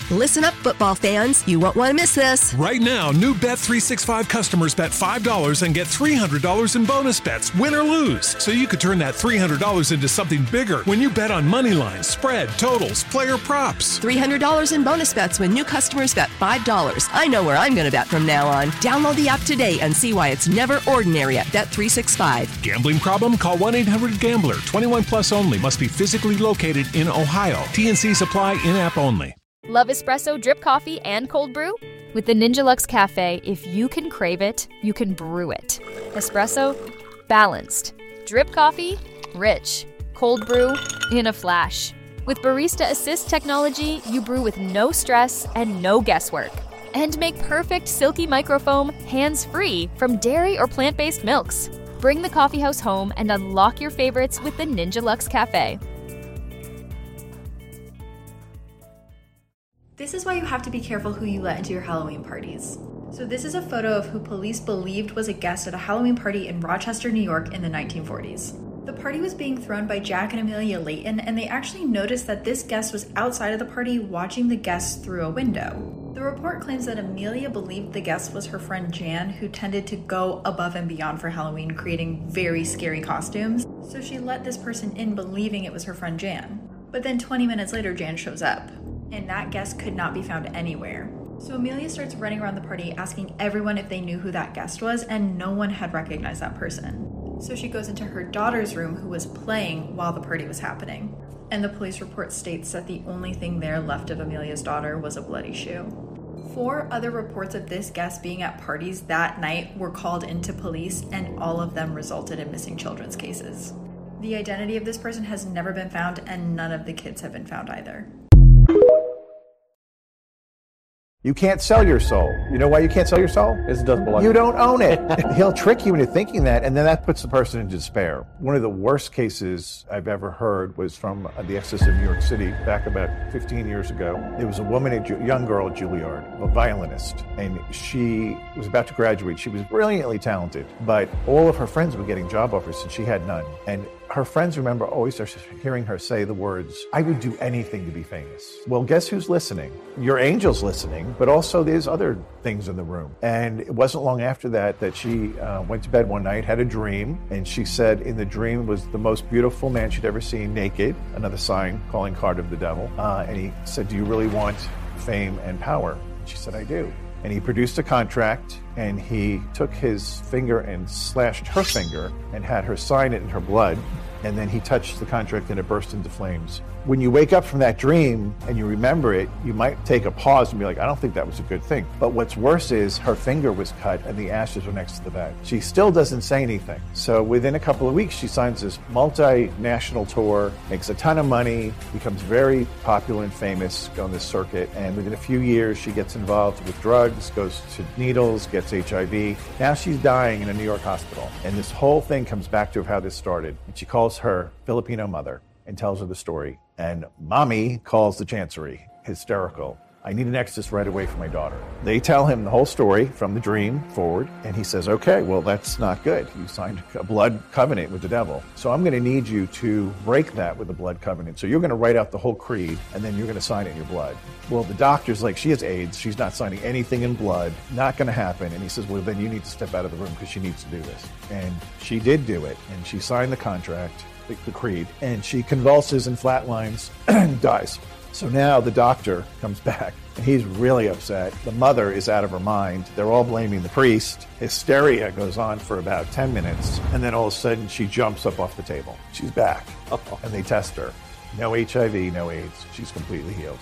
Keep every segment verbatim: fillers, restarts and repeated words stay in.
Listen up, football fans. You won't want to miss this. Right now, new Bet three sixty-five customers bet five dollars and get three hundred dollars in bonus bets, win or lose. So you could turn that three hundred dollars into something bigger when you bet on money lines, spread, totals, player props. three hundred dollars in bonus bets when new customers bet five dollars. I know where I'm going to bet from now on. Download the app today and see why it's never ordinary at Bet three sixty-five. Gambling problem? Call one eight hundred gambler. twenty-one plus only. Must be physically located in Ohio. T N C supply in-app only. Love espresso, drip coffee, and cold brew? With the Ninja Luxe Cafe, if you can crave it, you can brew it. Espresso, balanced. Drip coffee, rich. Cold brew, in a flash. With Barista Assist technology, you brew with no stress and no guesswork. And make perfect silky microfoam hands-free from dairy or plant-based milks. Bring the coffeehouse home and unlock your favorites with the Ninja Luxe Cafe. This is why you have to be careful who you let into your Halloween parties. So this is a photo of who police believed was a guest at a Halloween party in Rochester, New York in the nineteen forties. The party was being thrown by Jack and Amelia Layton, and they actually noticed that this guest was outside of the party watching the guests through a window. The report claims that Amelia believed the guest was her friend Jan, who tended to go above and beyond for Halloween, creating very scary costumes. So she let this person in believing it was her friend Jan. But then twenty minutes later, Jan shows up, and that guest could not be found anywhere. So Amelia starts running around the party asking everyone if they knew who that guest was, and no one had recognized that person. So she goes into her daughter's room, who was playing while the party was happening. And the police report states that the only thing there left of Amelia's daughter was a bloody shoe. Four other reports of this guest being at parties that night were called into police, and all of them resulted in missing children's cases. The identity of this person has never been found, and none of the kids have been found either. You can't sell your soul. You know why you can't sell your soul? It doesn't belong. You don't own it. He'll trick you into thinking that, and then that puts the person in despair. One of the worst cases I've ever heard was from the Exodus of New York City back about fifteen years ago. There was a woman, a young girl at Juilliard, a violinist, and she was about to graduate. She was brilliantly talented, but all of her friends were getting job offers, and she had none. And her friends remember always hearing her say the words, "I would do anything to be famous." Well, guess who's listening? Your angel's listening, but also there's other things in the room. And it wasn't long after that that she uh, went to bed one night, had a dream, and she said in the dream was the most beautiful man she'd ever seen naked, another sign, calling card of the devil. Uh, and he said, "Do you really want fame and power?" She said, "I do." And he produced a contract, and he took his finger and slashed her finger and had her sign it in her blood. And then he touched the contract and it burst into flames. When you wake up from that dream and you remember it, you might take a pause and be like, I don't think that was a good thing. But what's worse is her finger was cut and the ashes were next to the bed. She still doesn't say anything. So within a couple of weeks, she signs this multinational tour, makes a ton of money, becomes very popular and famous on this circuit. And within a few years, she gets involved with drugs, goes to needles, gets H I V. Now she's dying in a New York hospital. And this whole thing comes back to how this started. And she calls her Filipino mother and tells her the story. And mommy calls the chancery, hysterical. I need an exorcist right away for my daughter. They tell him the whole story from the dream forward, and he says, okay, well, that's not good. You signed a blood covenant with the devil. So I'm going to need you to break that with a blood covenant. So you're going to write out the whole creed, and then you're going to sign it in your blood. Well, the doctor's like, she has AIDS. She's not signing anything in blood. Not going to happen. And he says, well, then you need to step out of the room because she needs to do this. And she did do it, and she signed the contract, the, the creed, and she convulses and flatlines and dies. So now the doctor comes back, and he's really upset. The mother is out of her mind. They're all blaming the priest. Hysteria goes on for about ten minutes, and then all of a sudden she jumps up off the table. She's back, and they test her. No H I V, no AIDS. She's completely healed.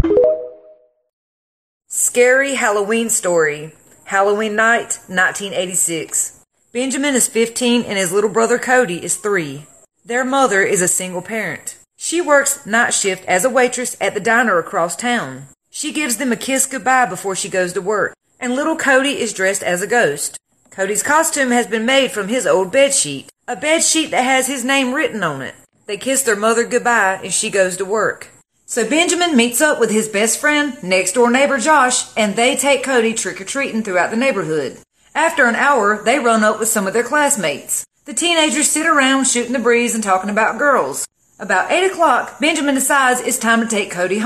Scary Halloween story. Halloween night, nineteen eighty-six. Benjamin is fifteen, and his little brother Cody is three. Their mother is a single parent. She works night shift as a waitress at the diner across town. She gives them a kiss goodbye before she goes to work, and little Cody is dressed as a ghost. Cody's costume has been made from his old bedsheet, a bedsheet that has his name written on it. They kiss their mother goodbye and she goes to work. So Benjamin meets up with his best friend, next door neighbor Josh, and they take Cody trick-or-treating throughout the neighborhood. After an hour, they run up with some of their classmates. The teenagers sit around shooting the breeze and talking about girls. About eight o'clock, Benjamin decides it's time to take Cody home.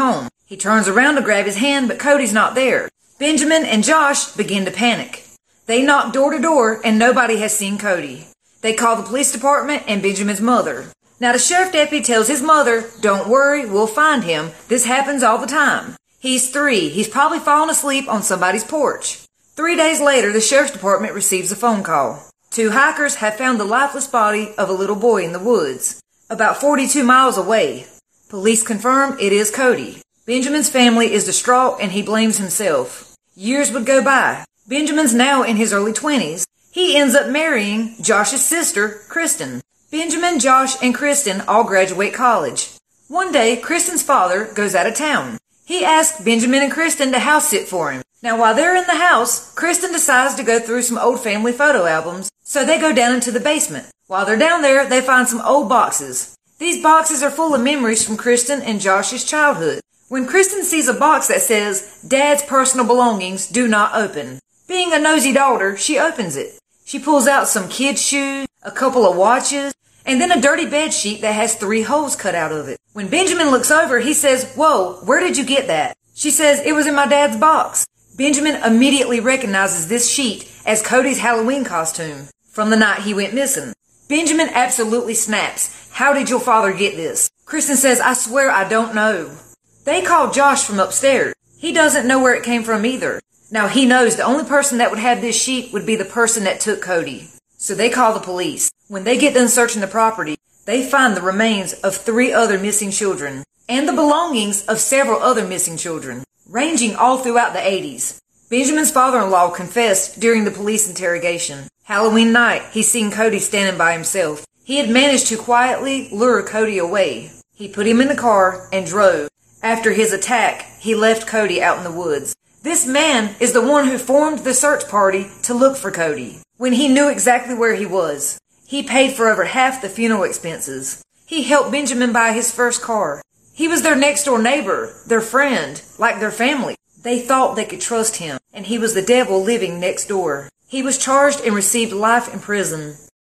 He turns around to grab his hand, but Cody's not there. Benjamin and Josh begin to panic. They knock door to door, and nobody has seen Cody. They call the police department and Benjamin's mother. Now the sheriff deputy tells his mother, "Don't worry, we'll find him. This happens all the time. He's three. He's probably fallen asleep on somebody's porch." Three days later, the sheriff's department receives a phone call. Two hikers have found the lifeless body of a little boy in the woods, about forty-two miles away. Police confirm it is Cody. Benjamin's family is distraught and he blames himself. Years would go by. Benjamin's now in his early twenties. He ends up marrying Josh's sister, Kristen. Benjamin, Josh, and Kristen all graduate college. One day, Kristen's father goes out of town. He asks Benjamin and Kristen to house sit for him. Now while they're in the house, Kristen decides to go through some old family photo albums, so they go down into the basement. While they're down there, they find some old boxes. These boxes are full of memories from Kristen and Josh's childhood. When Kristen sees a box that says, "Dad's personal belongings do not open," being a nosy daughter, she opens it. She pulls out some kids' shoes, a couple of watches, and then a dirty bed sheet that has three holes cut out of it. When Benjamin looks over, he says, "Whoa, where did you get that?" She says, "It was in my dad's box." Benjamin immediately recognizes this sheet as Cody's Halloween costume from the night he went missing. Benjamin absolutely snaps. "How did your father get this?" Kristen says, "I swear I don't know." They call Josh from upstairs. He doesn't know where it came from either. Now he knows the only person that would have this sheet would be the person that took Cody. So they call the police. When they get done searching the property, they find the remains of three other missing children and the belongings of several other missing children, ranging all throughout the eighties. Benjamin's father-in-law confessed during the police interrogation. Halloween night, he seen Cody standing by himself. He had managed to quietly lure Cody away. He put him in the car and drove. After his attack, he left Cody out in the woods. This man is the one who formed the search party to look for Cody. When he knew exactly where he was, he paid for over half the funeral expenses. He helped Benjamin buy his first car. He was their next door neighbor, their friend, like their family. They thought they could trust him, and he was the devil living next door. He was charged and received life in prison.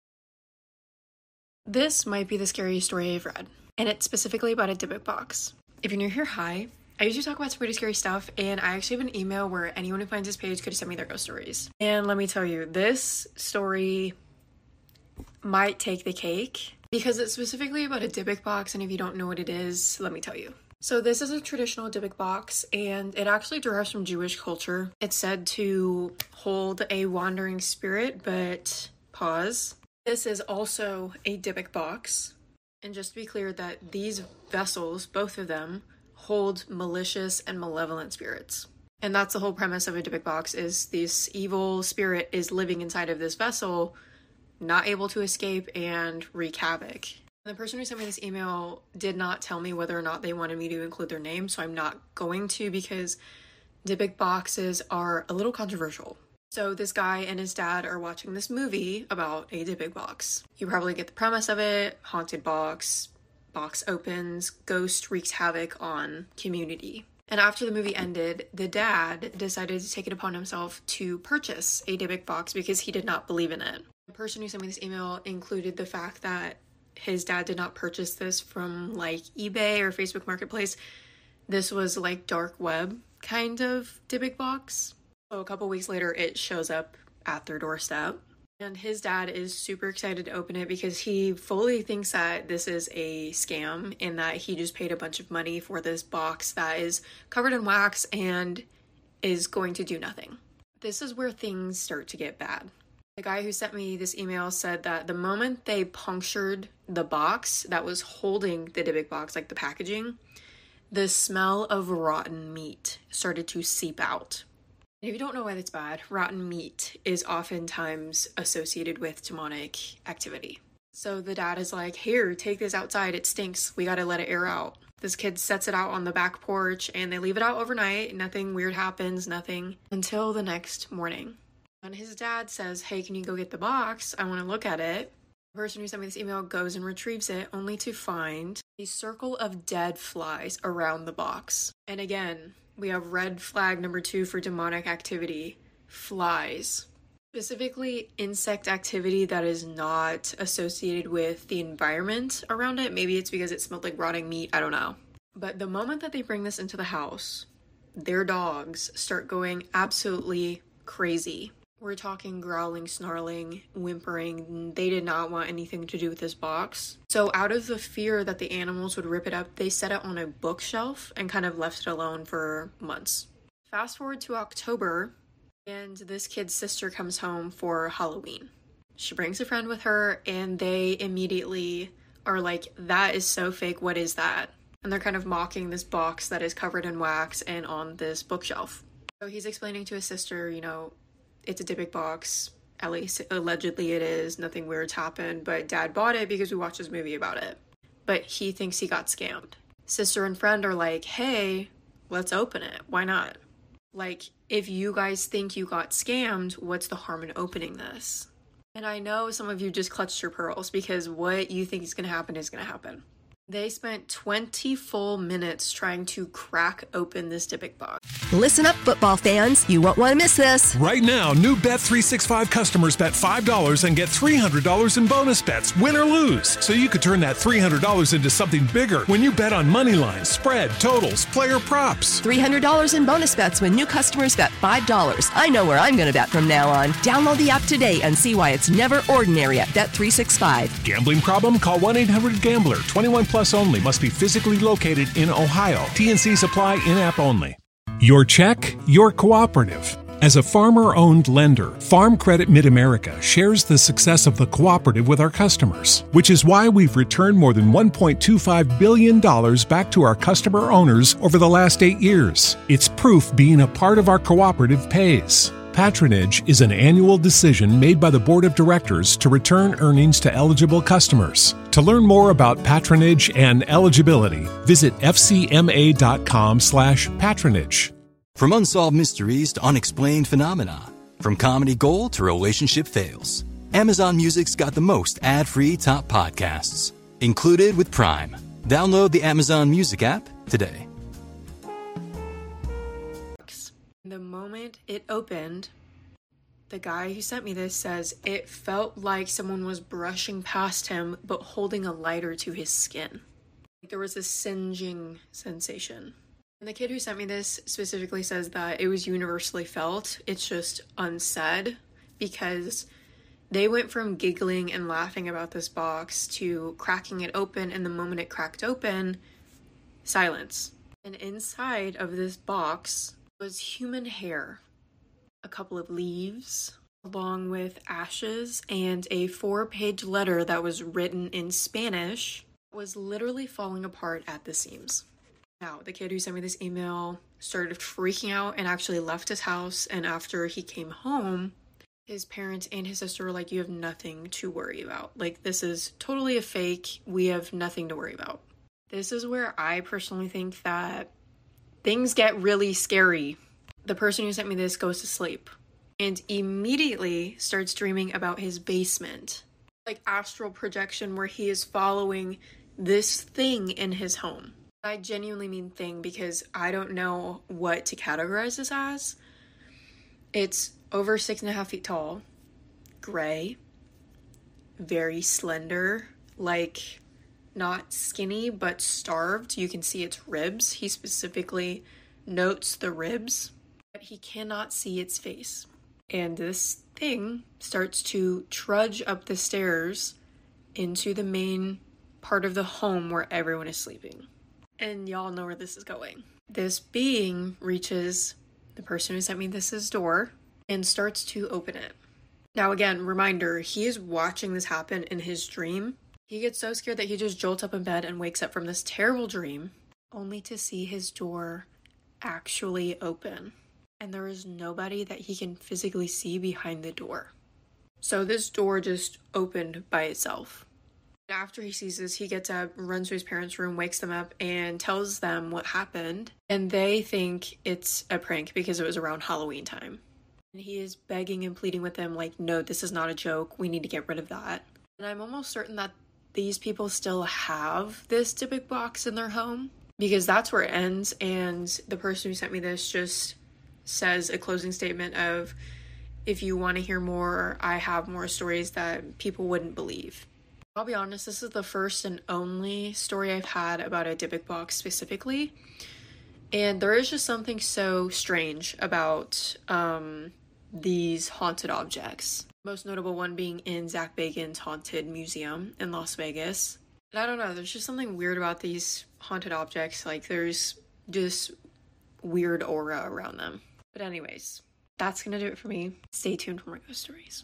This might be the scariest story I've read, and it's specifically about a Dybbuk box. If you're new here, hi. I usually talk about some pretty scary stuff, and I actually have an email where anyone who finds this page could send me their ghost stories. And let me tell you, this story might take the cake because it's specifically about a Dybbuk box, and if you don't know what it is, let me tell you. So this is a traditional Dybbuk box, and it actually derives from Jewish culture. It's said to hold a wandering spirit, but pause. This is also a Dybbuk box. And just to be clear that these vessels, both of them, hold malicious and malevolent spirits. And that's the whole premise of a Dybbuk box, is this evil spirit is living inside of this vessel, not able to escape and wreak havoc. The person who sent me this email did not tell me whether or not they wanted me to include their name, so I'm not going to because Dybbuk boxes are a little controversial. So this guy and his dad are watching this movie about a Dybbuk box. You probably get the premise of it. Haunted box, box opens, ghost wreaks havoc on community. And after the movie ended, the dad decided to take it upon himself to purchase a Dybbuk box because he did not believe in it. The person who sent me this email included the fact that his dad did not purchase this from like eBay or Facebook Marketplace. This was like dark web kind of Dybbuk box. So a couple weeks later, it shows up at their doorstep. And his dad is super excited to open it because he fully thinks that this is a scam and that he just paid a bunch of money for this box that is covered in wax and is going to do nothing. This is where things start to get bad. The guy who sent me this email said that the moment they punctured the box that was holding the Dybbuk box, like the packaging, the smell of rotten meat started to seep out. If you don't know why that's bad, rotten meat is oftentimes associated with demonic activity. So the dad is like, "Here, take this outside. It stinks. We gotta let it air out." This kid sets it out on the back porch and they leave it out overnight. Nothing weird happens, nothing, until the next morning. And his dad says, "Hey, can you go get the box? I want to look at it." The person who sent me this email goes and retrieves it only to find a circle of dead flies around the box. And again, we have red flag number two for demonic activity, flies. Specifically insect activity that is not associated with the environment around it. Maybe it's because it smelled like rotting meat, I don't know. But the moment that they bring this into the house, their dogs start going absolutely crazy. We're talking growling, snarling, whimpering. They did not want anything to do with this box. So out of the fear that the animals would rip it up, they set it on a bookshelf and kind of left it alone for months. Fast forward to October, and this kid's sister comes home for Halloween. She brings a friend with her, and they immediately are like, that is so fake, what is that? And they're kind of mocking this box that is covered in wax and on this bookshelf. So he's explaining to his sister, you know, it's a Dybbuk box, at least allegedly it is, nothing weird's happened, but dad bought it because we watched this movie about it. But he thinks he got scammed. Sister and friend are like, hey, let's open it, why not? Like, if you guys think you got scammed, what's the harm in opening this? And I know some of you just clutched your pearls because what you think is going to happen is going to happen. They spent twenty full minutes trying to crack open this Dybbuk box. Listen up, football fans. You won't want to miss this. Right now, new Bet three sixty-five customers bet five dollars and get three hundred dollars in bonus bets, win or lose. So you could turn that three hundred dollars into something bigger when you bet on money lines, spread, totals, player props. three hundred dollars in bonus bets when new customers bet five dollars. I know where I'm going to bet from now on. Download the app today and see why it's never ordinary at Bet three sixty-five. Gambling problem? Call one eight hundred gambler. twenty-one plus only. Must be physically located in Ohio. T N Cs apply, in-app only. Your check, your cooperative. As a farmer-owned lender, Farm Credit Mid-America shares the success of the cooperative with our customers, which is why we've returned more than one point two five billion dollars back to our customer owners over the last eight years. It's proof being a part of our cooperative pays. Patronage is an annual decision made by the Board of Directors to return earnings to eligible customers. To learn more about patronage and eligibility, visit f c m a dot com slash patronage. From unsolved mysteries to unexplained phenomena, from comedy gold to relationship fails, Amazon Music's got the most ad-free top podcasts, included with Prime. Download the Amazon Music app today. The moment it opened, the guy who sent me this says it felt like someone was brushing past him but holding a lighter to his skin. There was a singeing sensation. And the kid who sent me this specifically says that it was universally felt. It's just unsaid because they went from giggling and laughing about this box to cracking it open, and the moment it cracked open, silence. And inside of this box was human hair, a couple of leaves, along with ashes, and a four-page letter that was written in Spanish, was literally falling apart at the seams. Now, the kid who sent me this email started freaking out and actually left his house, and after he came home, his parents and his sister were like, you have nothing to worry about. Like, this is totally a fake. We have nothing to worry about. This is where I personally think that things get really scary. The person who sent me this goes to sleep and immediately starts dreaming about his basement. Like astral projection where he is following this thing in his home. I genuinely mean thing because I don't know what to categorize this as. It's over six and a half feet tall, gray, very slender, like not skinny, but starved. You can see its ribs. He specifically notes the ribs, but he cannot see its face. And this thing starts to trudge up the stairs into the main part of the home where everyone is sleeping. And y'all know where this is going. This being reaches the person who sent me this's door and starts to open it. Now again, reminder, he is watching this happen in his dream. He gets so scared that he just jolts up in bed and wakes up from this terrible dream, only to see his door actually open. And there is nobody that he can physically see behind the door. So this door just opened by itself. After he sees this, he gets up, runs to his parents' room, wakes them up, and tells them what happened. And they think it's a prank because it was around Halloween time. And he is begging and pleading with them like, no, this is not a joke. We need to get rid of that. And I'm almost certain that these people still have this Dybbuk box in their home because that's where it ends. And the person who sent me this just says a closing statement of, if you want to hear more, I have more stories that people wouldn't believe. I'll be honest, this is the first and only story I've had about a Dybbuk box specifically. And there is just something so strange about um, these haunted objects. Most notable one being in Zach Bagans' Haunted Museum in Las Vegas. And I don't know, there's just something weird about these haunted objects. Like, there's just weird aura around them. But anyways, that's gonna do it for me. Stay tuned for more ghost stories.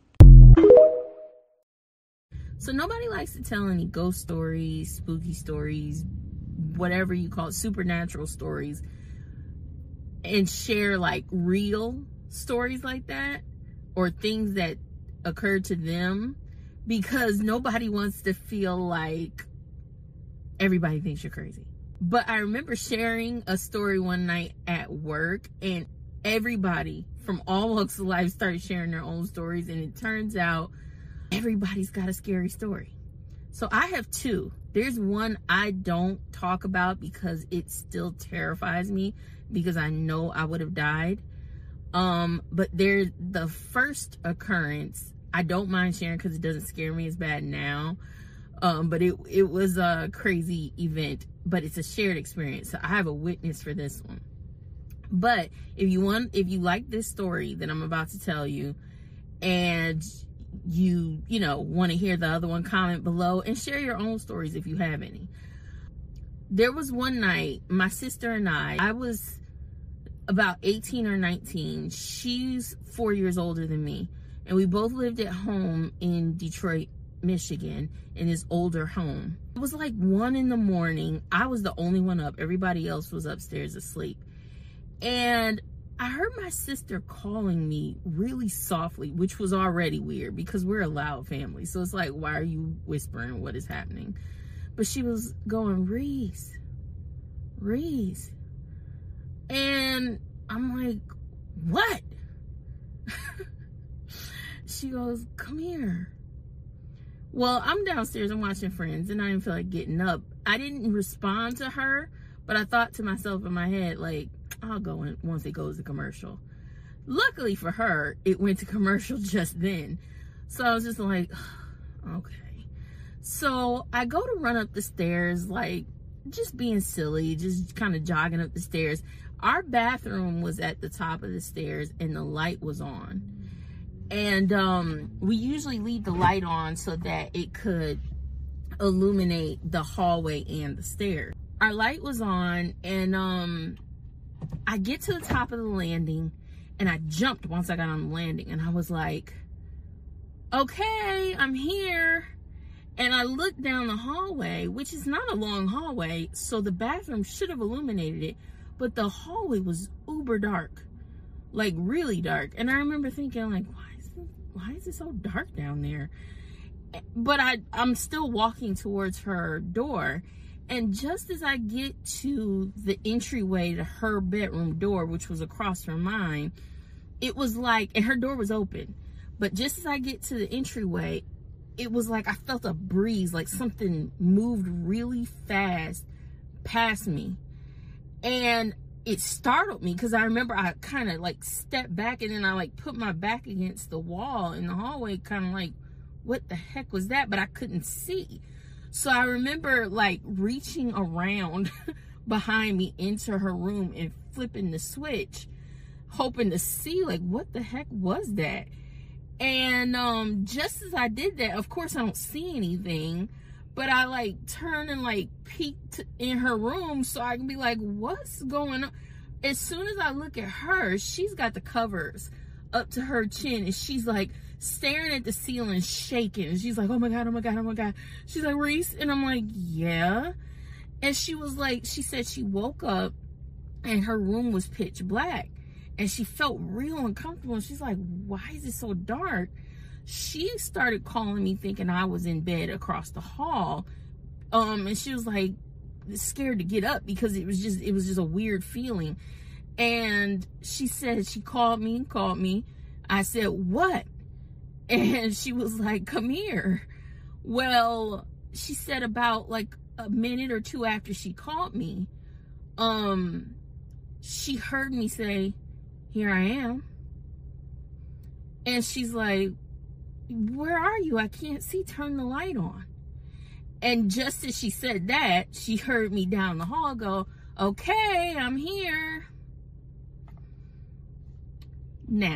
So nobody likes to tell any ghost stories, spooky stories, whatever you call it, supernatural stories, and share like real stories like that or things that occurred to them, because nobody wants to feel like everybody thinks you're crazy. But I remember sharing a story one night at work, and everybody from all walks of life started sharing their own stories, and it turns out everybody's got a scary story. So I have two. There's one I don't talk about because it still terrifies me, because I know I would have died. Um, but there's the first occurrence I don't mind sharing because it doesn't scare me as bad now. Um, but it it was a crazy event, but it's a shared experience. So I have a witness for this one. But if you want, if you like this story that I'm about to tell you, and you, you know, want to hear the other one, comment below and share your own stories if you have any. There was one night, my sister and I, I was about eighteen or nineteen. She's four years older than me. And we both lived at home in Detroit, Michigan, in this older home. It was like one in the morning. I was the only one up. Everybody else was upstairs asleep. And I heard my sister calling me really softly, which was already weird because we're a loud family. So it's like, why are you whispering? What is happening? But she was going, Reese, Reese. And I'm like, what? She goes, come here. Well, I'm downstairs, I'm watching Friends, and I didn't feel like getting up. I didn't respond to her, but I thought to myself in my head, like, I'll go in once it goes to commercial. Luckily for her, it went to commercial just then. So I was just like, okay. So I go to run up the stairs, like, just being silly, just kind of jogging up the stairs. Our bathroom was at the top of the stairs, and the light was on. And um, we usually leave the light on so that it could illuminate the hallway and the stairs. Our light was on, and um, I get to the top of the landing, and I jumped once I got on the landing, and I was like, okay, I'm here. And I looked down the hallway, which is not a long hallway, so the bathroom should have illuminated it, but the hallway was uber dark, like really dark. And I remember thinking, like, why is it, why is it so dark down there? But I, I'm still walking towards her door. And just as I get to the entryway to her bedroom door, which was across from mine, it was like, and her door was open, but just as I get to the entryway, it was like I felt a breeze, like something moved really fast past me. And it startled me because I remember I kind of like stepped back, and then I like put my back against the wall in the hallway, kind of like, what the heck was that? But I couldn't see. So I remember like reaching around behind me into her room and flipping the switch, hoping to see like, what the heck was that? And um, just as I did that, of course I don't see anything, but I like turn and like peeked in her room so I can be like, what's going on? As soon as I look at her, she's got the covers up to her chin, and she's like staring at the ceiling, shaking. And she's like, oh my God, oh my God, oh my God. She's like, Reese? And I'm like, yeah. And she was like, she said she woke up and her room was pitch black. And she felt real uncomfortable. And she's like, why is it so dark? She started calling me thinking I was in bed across the hall. Um, and she was like scared to get up because it was just, it was just a weird feeling. And she said, she called me and called me. I said, what? And she was like, come here. Well, she said about like a minute or two after she called me, um, she heard me say, here I am. And she's like, where are you? I can't see. Turn the light on. And just as she said that, she heard me down the hall go, okay, I'm here. Now,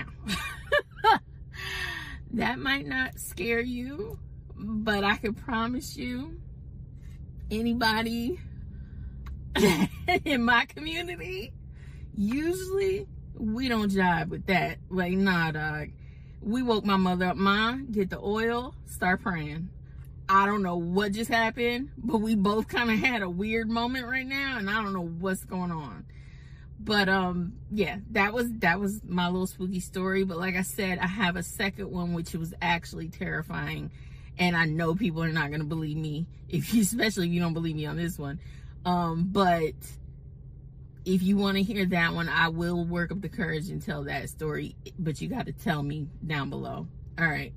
that might not scare you, but I can promise you, anybody in my community, usually we don't jive with that. Like, nah, dog. We woke my mother up. Ma, get the oil, start praying. I don't know what just happened, but we both kind of had a weird moment right now, and I don't know what's going on. But um yeah, that was that was my little spooky story. But like I said, I have a second one which was actually terrifying, and I know people are not gonna believe me, if you, especially if you don't believe me on this one. Um, but if you want to hear that one, I will work up the courage and tell that story. But you got to tell me down below. All right.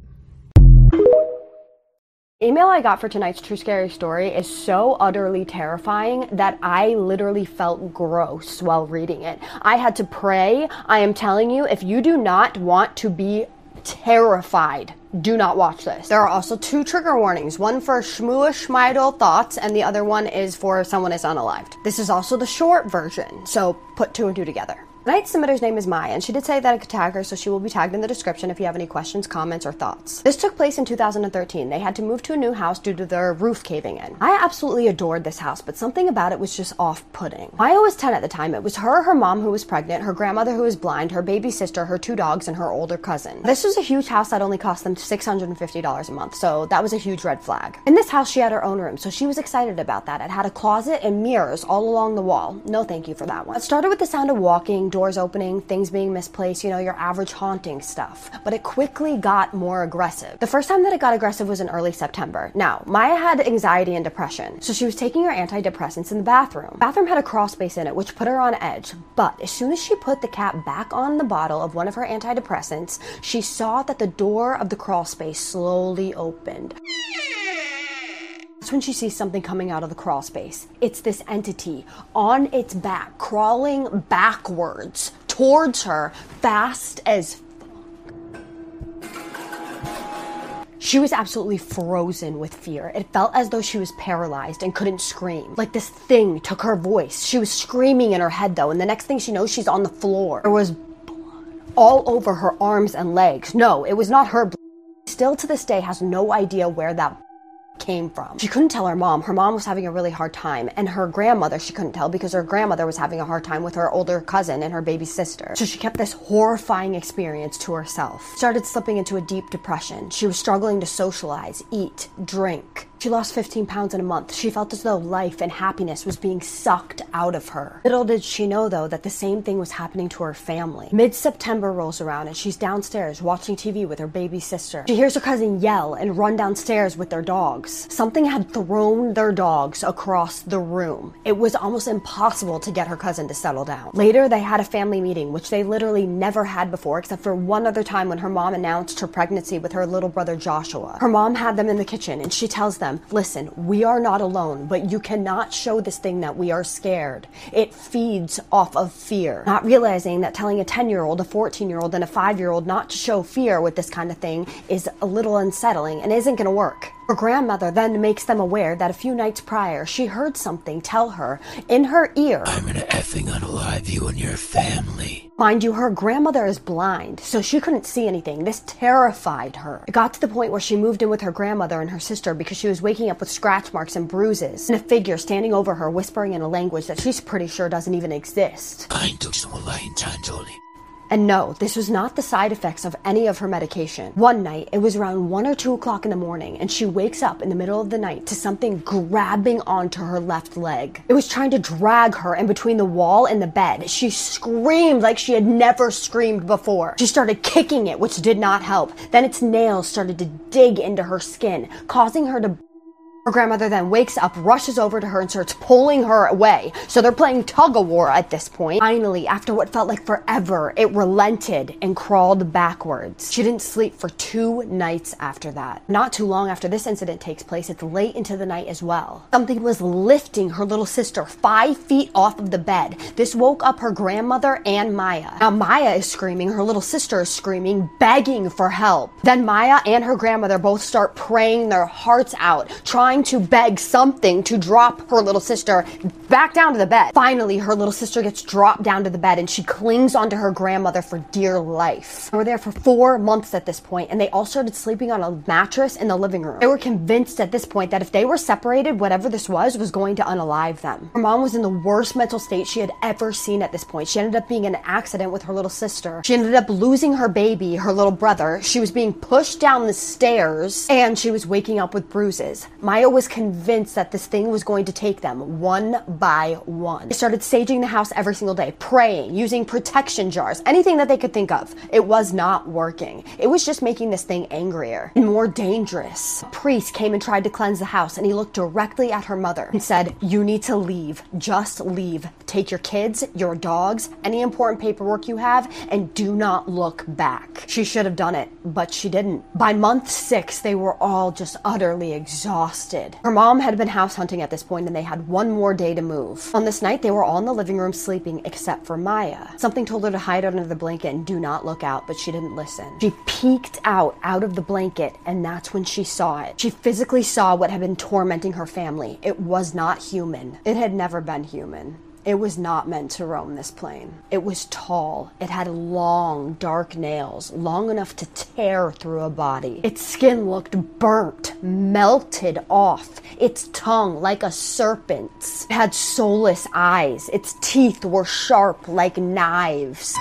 Email I got for tonight's True Scary Story is so utterly terrifying that I literally felt gross while reading it. I had to pray. I am telling you, if you do not want to be terrified, do not watch this. There are also two trigger warnings, one for Shmua Schmeidel thoughts, and the other one is for someone is unalived. This is also the short version, so put two and two together. Tonight's submitter's name is Maya, and she did say that I could tag her, so she will be tagged in the description if you have any questions, comments, or thoughts. This took place in two thousand thirteen. They had to move to a new house due to their roof caving in. I absolutely adored this house, but something about it was just off-putting. Maya was ten at the time. It was her, her mom who was pregnant, her grandmother who was blind, her baby sister, her two dogs, and her older cousin. This was a huge house that only cost them six hundred fifty dollars a month, so that was a huge red flag. In this house, she had her own room, so she was excited about that. It had a closet and mirrors all along the wall. No thank you for that one. It started with the sound of walking, doors opening, things being misplaced, you know, your average haunting stuff. But it quickly got more aggressive. The first time that it got aggressive was in early September. Now, Maya had anxiety and depression, so she was taking her antidepressants in the bathroom. The bathroom had a crawl space in it, which put her on edge. But as soon as she put the cap back on the bottle of one of her antidepressants, she saw that the door of the crawl space slowly opened. That's when she sees something coming out of the crawl space. It's this entity on its back, crawling backwards towards her, fast as fuck. She was absolutely frozen with fear. It felt as though she was paralyzed and couldn't scream. Like this thing took her voice. She was screaming in her head though, and the next thing she knows, she's on the floor. There was blood all over her arms and legs. No, it was not her blood. Still to this day has no idea where that came from. She couldn't tell her mom. Her mom was having a really hard time, and her grandmother she couldn't tell because her grandmother was having a hard time with her older cousin and her baby sister. So she kept this horrifying experience to herself. Started slipping into a deep depression. She was struggling to socialize, eat, drink. She lost fifteen pounds in a month. She felt as though life and happiness was being sucked out of her. Little did she know, though, that the same thing was happening to her family. Mid-September rolls around and she's downstairs watching T V with her baby sister. She hears her cousin yell and run downstairs with their dogs. Something had thrown their dogs across the room. It was almost impossible to get her cousin to settle down. Later, they had a family meeting, which they literally never had before, except for one other time when her mom announced her pregnancy with her little brother Joshua. Her mom had them in the kitchen and she tells them, listen, we are not alone, but you cannot show this thing that we are scared. It feeds off of fear. Not realizing that telling a ten-year-old, a fourteen-year-old, and a five-year-old not to show fear with this kind of thing is a little unsettling and isn't going to work. Her grandmother then makes them aware that a few nights prior, she heard something tell her in her ear, I'm gonna effing unalive you and your family. Mind you, her grandmother is blind, so she couldn't see anything. This terrified her. It got to the point where she moved in with her grandmother and her sister because she was waking up with scratch marks and bruises, and a figure standing over her whispering in a language that she's pretty sure doesn't even exist. And no, this was not the side effects of any of her medication. One night, it was around one or two o'clock in the morning, and she wakes up in the middle of the night to something grabbing onto her left leg. It was trying to drag her in between the wall and the bed. She screamed like she had never screamed before. She started kicking it, which did not help. Then its nails started to dig into her skin, causing her to... Her grandmother then wakes up, rushes over to her, and starts pulling her away. So they're playing tug-of-war at this point. Finally, after what felt like forever, it relented and crawled backwards. She didn't sleep for two nights after that. Not too long after this incident takes place, it's late into the night as well. Something was lifting her little sister five feet off of the bed. This woke up her grandmother and Maya. Now Maya is screaming, her little sister is screaming, begging for help. Then Maya and her grandmother both start praying their hearts out, trying trying to beg something to drop her little sister back down to the bed. Finally, her little sister gets dropped down to the bed and she clings onto her grandmother for dear life. They were there for four months at this point, and they all started sleeping on a mattress in the living room. They were convinced at this point that if they were separated, whatever this was was going to unalive them. Her mom was in the worst mental state she had ever seen at this point. She ended up being in an accident with her little sister. She ended up losing her baby, her little brother. She was being pushed down the stairs and she was waking up with bruises. Maya was convinced that this thing was going to take them one by one. They started saging the house every single day, praying, using protection jars, anything that they could think of. It was not working. It was just making this thing angrier and more dangerous. A priest came and tried to cleanse the house, and he looked directly at her mother and said, "You need to leave. Just leave. Take your kids, your dogs, any important paperwork you have, and do not look back." She should have done it, but she didn't. By month six, they were all just utterly exhausted. Her mom had been house hunting at this point, and they had one more day to move. On this night, they were all in the living room sleeping except for Maya. Something told her to hide under the blanket and do not look out, but she didn't listen. She peeked out out of the blanket, and that's when she saw it. She physically saw what had been tormenting her family. It was not human. It had never been human. It was not meant to roam this plane. It was tall. It had long, dark nails, long enough to tear through a body. Its skin looked burnt, melted off. Its tongue like a serpent's. It had soulless eyes. Its teeth were sharp like knives.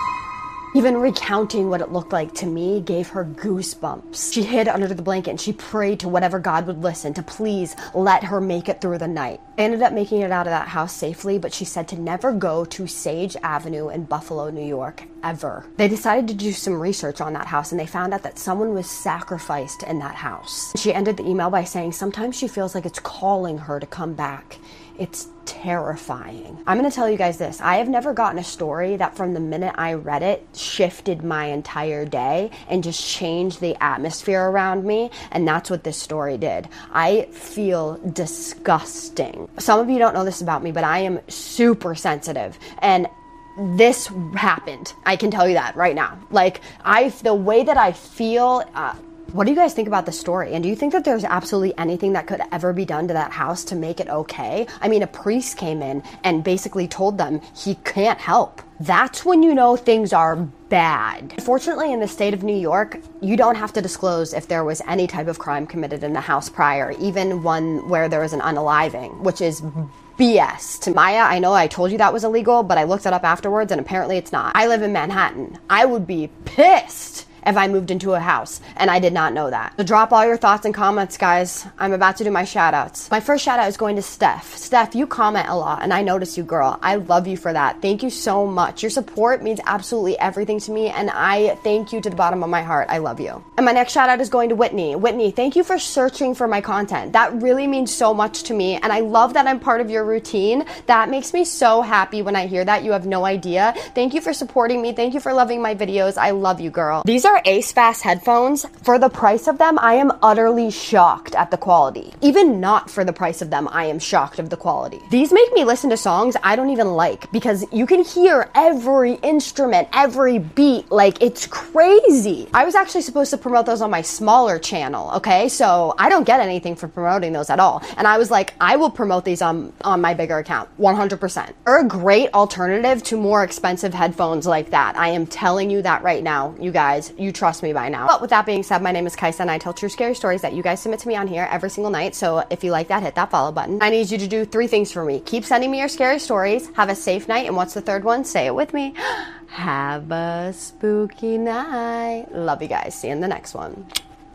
Even recounting what it looked like to me gave her goosebumps. She hid under the blanket and she prayed to whatever God would listen to please let her make it through the night. I ended up making it out of that house safely, but she said to never go to Sage Avenue in Buffalo, New York, ever. They decided to do some research on that house and they found out that someone was sacrificed in that house. She ended the email by saying sometimes she feels like it's calling her to come back. It's terrifying. I'm going to tell you guys this. I have never gotten a story that from the minute I read it shifted my entire day and just changed the atmosphere around me. And that's what this story did. I feel disgusting. Some of you don't know this about me, but I am super sensitive. And this happened. I can tell you that right now. Like, I, the way that I feel, uh, what do you guys think about the story? And do you think that there's absolutely anything that could ever be done to that house to make it okay? I mean, a priest came in and basically told them he can't help. That's when you know things are bad. Fortunately, in the state of New York, you don't have to disclose if there was any type of crime committed in the house prior, even one where there was an unaliving, which is B S. To Maya, I know I told you that was illegal, but I looked it up afterwards and apparently it's not. I live in Manhattan. I would be pissed if I moved into a house and I did not know that. So drop all your thoughts and comments, guys. I'm about to do my shout outs. My first shout out is going to Steph. Steph, you comment a lot and I notice you, girl. I love you for that. Thank you so much. Your support means absolutely everything to me and I thank you to the bottom of my heart. I love you. And my next shout out is going to Whitney. Whitney, thank you for searching for my content. That really means so much to me and I love that I'm part of your routine. That makes me so happy when I hear that. You have no idea. Thank you for supporting me. Thank you for loving my videos. I love you, girl. These are Ace Fast headphones. For the price of them, I am utterly shocked at the quality. Even not for the price of them, I am shocked of the quality. These make me listen to songs I don't even like because you can hear every instrument, every beat, like it's crazy. I was actually supposed to promote those on my smaller channel, okay? So I don't get anything for promoting those at all. And I was like, I will promote these on, on my bigger account, one hundred percent. They're a great alternative to more expensive headphones like that. I am telling you that right now, you guys, you trust me by now. But with that being said, my name is Kaisa and I tell true scary stories that you guys submit to me on here every single night. So if you like that, hit that follow button. I need you to do three things for me. Keep sending me your scary stories, have a safe night, and what's the third one? Say it with me. Have a spooky night. Love you guys. See you in the next one.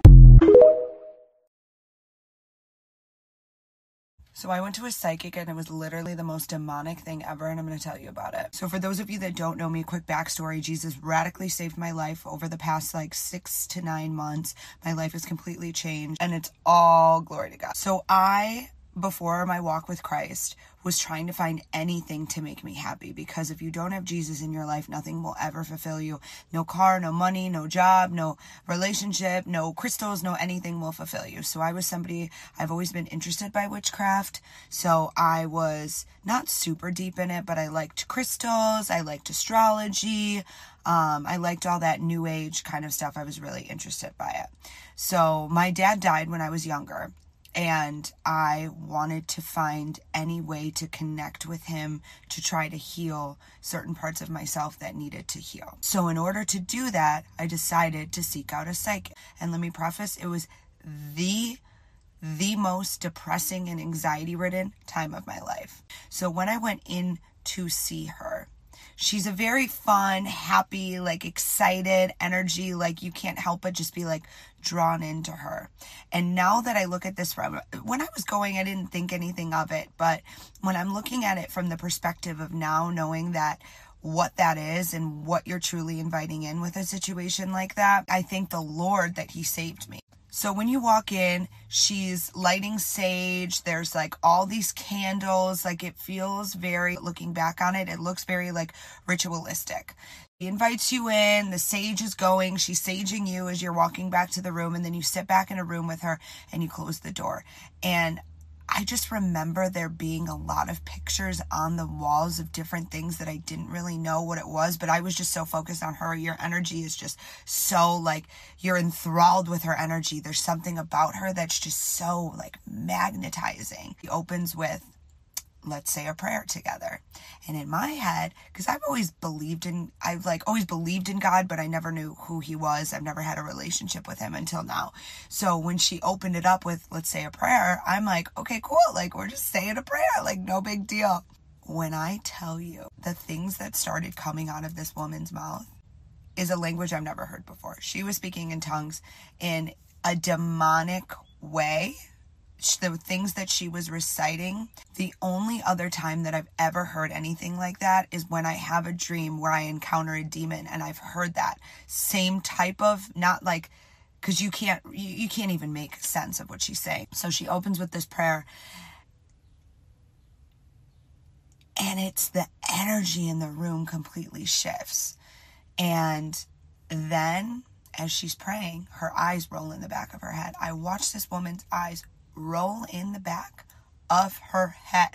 So I went to a psychic and it was literally the most demonic thing ever and I'm going to tell you about it. So for those of you that don't know me, quick backstory, Jesus radically saved my life over the past like six to nine months. My life has completely changed and it's all glory to God. So I, before my walk with Christ, was trying to find anything to make me happy because if you don't have Jesus in your life, nothing will ever fulfill you. No car, no money, no job, no relationship, no crystals, no anything will fulfill you. So I was somebody, I've always been interested by witchcraft. So I was not super deep in it, but I liked crystals. I liked astrology. Um, I liked all that new age kind of stuff. I was really interested by it. So my dad died when I was younger. And I wanted to find any way to connect with him to try to heal certain parts of myself that needed to heal. So in order to do that, I decided to seek out a psychic. And let me preface, it was the the most depressing and anxiety-ridden time of my life. So when I went in to see her, she's a very fun, happy, like excited energy. Like you can't help but just be like drawn into her. And now that I look at this from, when I was going, I didn't think anything of it. But when I'm looking at it from the perspective of now knowing that what that is and what you're truly inviting in with a situation like that, I thank the Lord that he saved me. So when you walk in, she's lighting sage. There's like all these candles. Like it feels very, looking back on it, it looks very like ritualistic. She invites you in, the sage is going, she's saging you as you're walking back to the room, and then you sit back in a room with her and you close the door. And I just remember there being a lot of pictures on the walls of different things that I didn't really know what it was, but I was just so focused on her. Your energy is just so like, you're enthralled with her energy. There's something about her that's just so like magnetizing. He opens with, let's say a prayer together. And in my head, because I've always believed in, I've like always believed in God, but I never knew who he was. I've never had a relationship with him until now. So when she opened it up with, let's say a prayer, I'm like, okay, cool. Like we're just saying a prayer, like no big deal. When I tell you the things that started coming out of this woman's mouth is a language I've never heard before. She was speaking in tongues in a demonic way. The things that she was reciting, the only other time that I've ever heard anything like that is when I have a dream where I encounter a demon, and I've heard that same type of, not like, because you can't you, you can't even make sense of what she's saying. So she opens with this prayer, and it's the energy in the room completely shifts. And then as she's praying, her eyes roll in the back of her head. I watch this woman's eyes roll in the back of her head.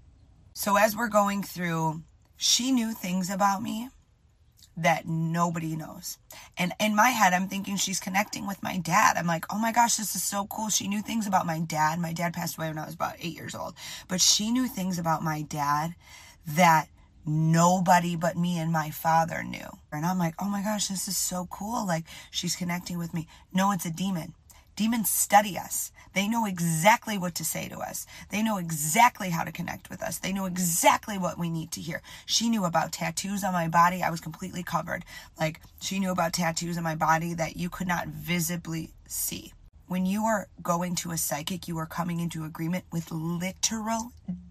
So as we're going through, she knew things about me that nobody knows. And in my head, I'm thinking she's connecting with my dad. I'm like, oh my gosh, this is so cool. She knew things about my dad. My dad passed away when I was about eight years old. But she knew things about my dad that nobody but me and my father knew. And I'm like, oh my gosh, this is so cool. Like she's connecting with me. No, it's a demon. Demons study us. They know exactly what to say to us. They know exactly how to connect with us. They know exactly what we need to hear. She knew about tattoos on my body. I was completely covered. Like, she knew about tattoos on my body that you could not visibly see. When you are going to a psychic, you are coming into agreement with literal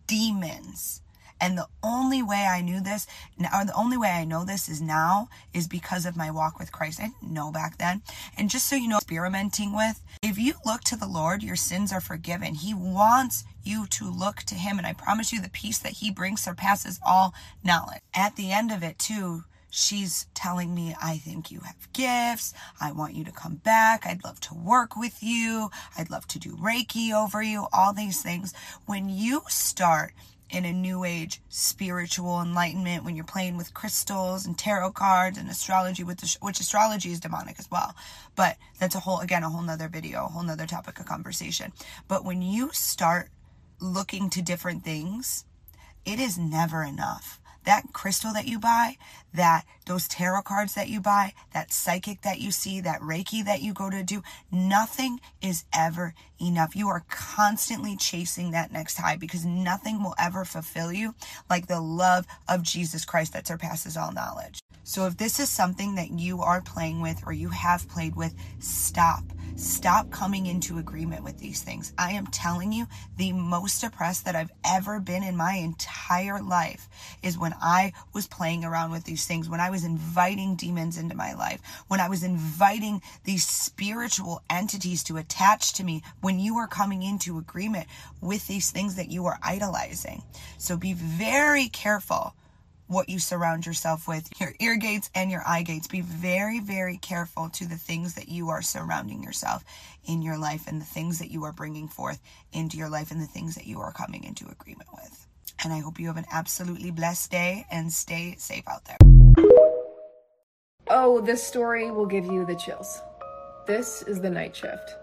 demons. And the only way I knew this, or the only way I know this is now, is because of my walk with Christ. I didn't know back then. And just so you know, experimenting with, if you look to the Lord, your sins are forgiven. He wants you to look to him. And I promise you the peace that he brings surpasses all knowledge. At the end of it too, she's telling me, I think you have gifts. I want you to come back. I'd love to work with you. I'd love to do Reiki over you, all these things. When you start in a new age spiritual enlightenment, when you're playing with crystals and tarot cards and astrology, with the, which astrology is demonic as well, but that's a whole, again, a whole nother video, a whole nother topic of conversation. But when you start looking to different things, it is never enough. That crystal that you buy, that those tarot cards that you buy, that psychic that you see, that Reiki that you go to do, nothing is ever enough. You are constantly chasing that next high, because nothing will ever fulfill you like the love of Jesus Christ that surpasses all knowledge. So if this is something that you are playing with or you have played with, stop. Stop coming into agreement with these things. I am telling you, the most depressed that I've ever been in my entire life is when I was playing around with these things, when I was inviting demons into my life, when I was inviting these spiritual entities to attach to me, when you are coming into agreement with these things that you are idolizing. So be very careful what you surround yourself with, your ear gates and your eye gates. Be very, very careful to the things that you are surrounding yourself in your life, and the things that you are bringing forth into your life, and the things that you are coming into agreement with. And I hope you have an absolutely blessed day, and stay safe out there. Oh, this story will give you the chills. This is The Night Shift.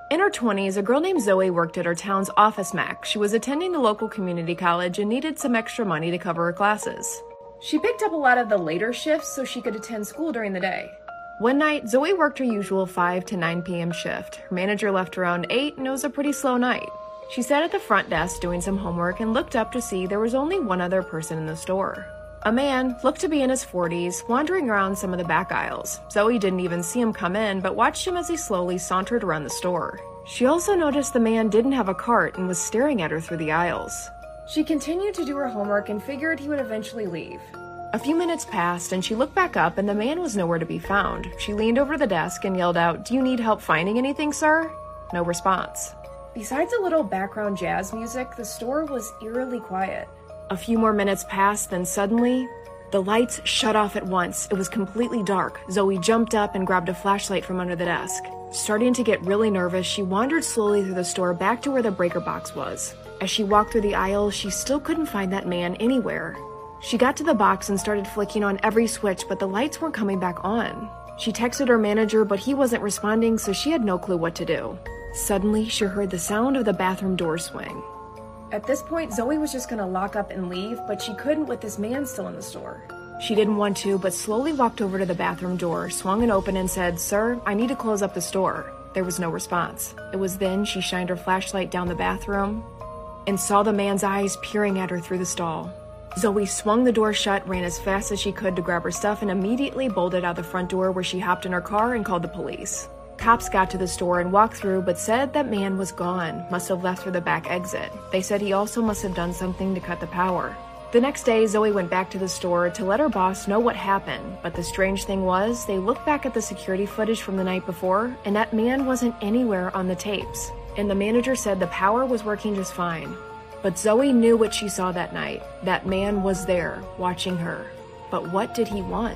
In her twenties, a girl named Zoe worked at her town's Office Max. She was attending the local community college and needed some extra money to cover her classes. She picked up a lot of the later shifts so she could attend school during the day. One night, Zoe worked her usual five to nine p.m. shift. Her manager left around eight, and it was a pretty slow night. She sat at the front desk doing some homework and looked up to see there was only one other person in the store. A man, looked to be in his forties, wandering around some of the back aisles. Zoe didn't even see him come in, but watched him as he slowly sauntered around the store. She also noticed the man didn't have a cart and was staring at her through the aisles. She continued to do her homework and figured he would eventually leave. A few minutes passed and she looked back up and the man was nowhere to be found. She leaned over the desk and yelled out, "Do you need help finding anything, sir?" No response. Besides a little background jazz music, the store was eerily quiet. A few more minutes passed, then suddenly, the lights shut off at once. It was completely dark. Zoe jumped up and grabbed a flashlight from under the desk. Starting to get really nervous, she wandered slowly through the store back to where the breaker box was. As she walked through the aisles, she still couldn't find that man anywhere. She got to the box and started flicking on every switch, but the lights weren't coming back on. She texted her manager, but he wasn't responding, so she had no clue what to do. Suddenly, she heard the sound of the bathroom door swing. At this point, Zoe was just gonna lock up and leave, but she couldn't with this man still in the store. She didn't want to, but slowly walked over to the bathroom door, swung it open and said, "Sir, I need to close up the store." There was no response. It was then she shined her flashlight down the bathroom and saw the man's eyes peering at her through the stall. Zoe swung the door shut, ran as fast as she could to grab her stuff, and immediately bolted out the front door where she hopped in her car and called the police. Cops got to the store and walked through, but said that man was gone, must have left through the back exit. They said he also must have done something to cut the power. The next day, Zoe went back to the store to let her boss know what happened, but the strange thing was, they looked back at the security footage from the night before, and that man wasn't anywhere on the tapes. And the manager said the power was working just fine. But Zoe knew what she saw that night. That man was there, watching her. But what did he want?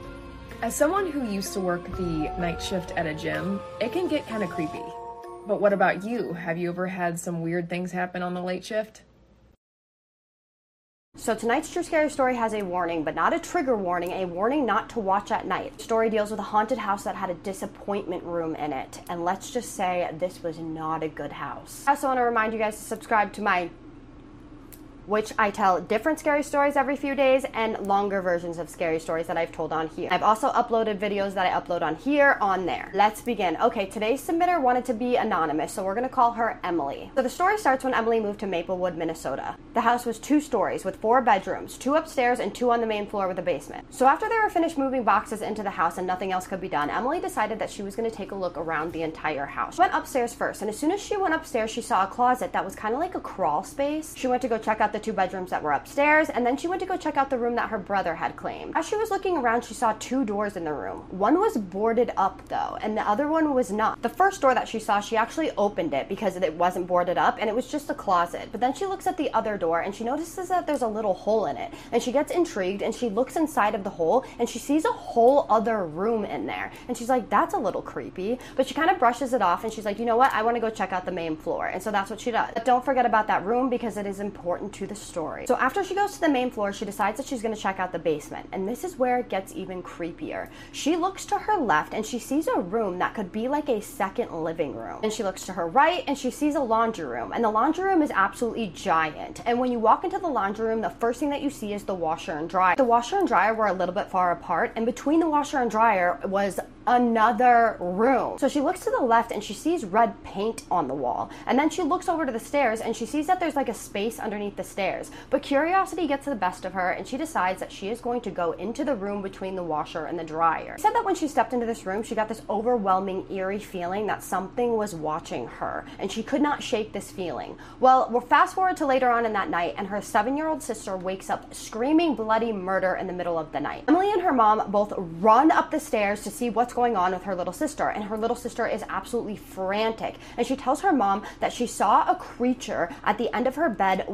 As someone who used to work the night shift at a gym, it can get kind of creepy. But what about you? Have you ever had some weird things happen on the late shift? So tonight's True Scary Story has a warning, but not a trigger warning, a warning not to watch at night. The story deals with a haunted house that had a disappointment room in it. And let's just say this was not a good house. I also want to remind you guys to subscribe to my, which I tell different scary stories every few days and longer versions of scary stories that I've told on here. I've also uploaded videos that I upload on here, on there. Let's begin. Okay, today's submitter wanted to be anonymous, so we're gonna call her Emily. So the story starts when Emily moved to Maplewood, Minnesota. The house was two stories with four bedrooms, two upstairs and two on the main floor with a basement. So after they were finished moving boxes into the house and nothing else could be done, Emily decided that she was gonna take a look around the entire house. She went upstairs first, and as soon as she went upstairs, she saw a closet that was kind of like a crawl space. She went to go check out the two bedrooms that were upstairs, and then she went to go check out the room that her brother had claimed. As she was looking around, she saw two doors in the room. One was boarded up though, and the other one was not. The first door that she saw, she actually opened it because it wasn't boarded up and it was just a closet. But then she looks at the other door and she notices that there's a little hole in it, and she gets intrigued and she looks inside of the hole and she sees a whole other room in there, and she's like, that's a little creepy. But she kind of brushes it off and she's like, you know what, I want to go check out the main floor. And so that's what she does. But don't forget about that room because it is important to the story. So after she goes to the main floor, she decides that she's going to check out the basement. And this is where it gets even creepier. She looks to her left and she sees a room that could be like a second living room. And she looks to her right and she sees a laundry room. And the laundry room is absolutely giant. And when you walk into the laundry room, the first thing that you see is the washer and dryer. The washer and dryer were a little bit far apart, and between the washer and dryer was another room. So she looks to the left and she sees red paint on the wall. And then she looks over to the stairs and she sees that there's like a space underneath the stairs. But curiosity gets the best of her and she decides that she is going to go into the room between the washer and the dryer. She said that when she stepped into this room, she got this overwhelming, eerie feeling that something was watching her, and she could not shake this feeling. Well, we'll fast forward to later on in that night, and her seven-year-old sister wakes up screaming bloody murder in the middle of the night. Emily and her mom both run up the stairs to see what's going on with her little sister, and her little sister is absolutely frantic. And she tells her mom that she saw a creature at the end of her bed with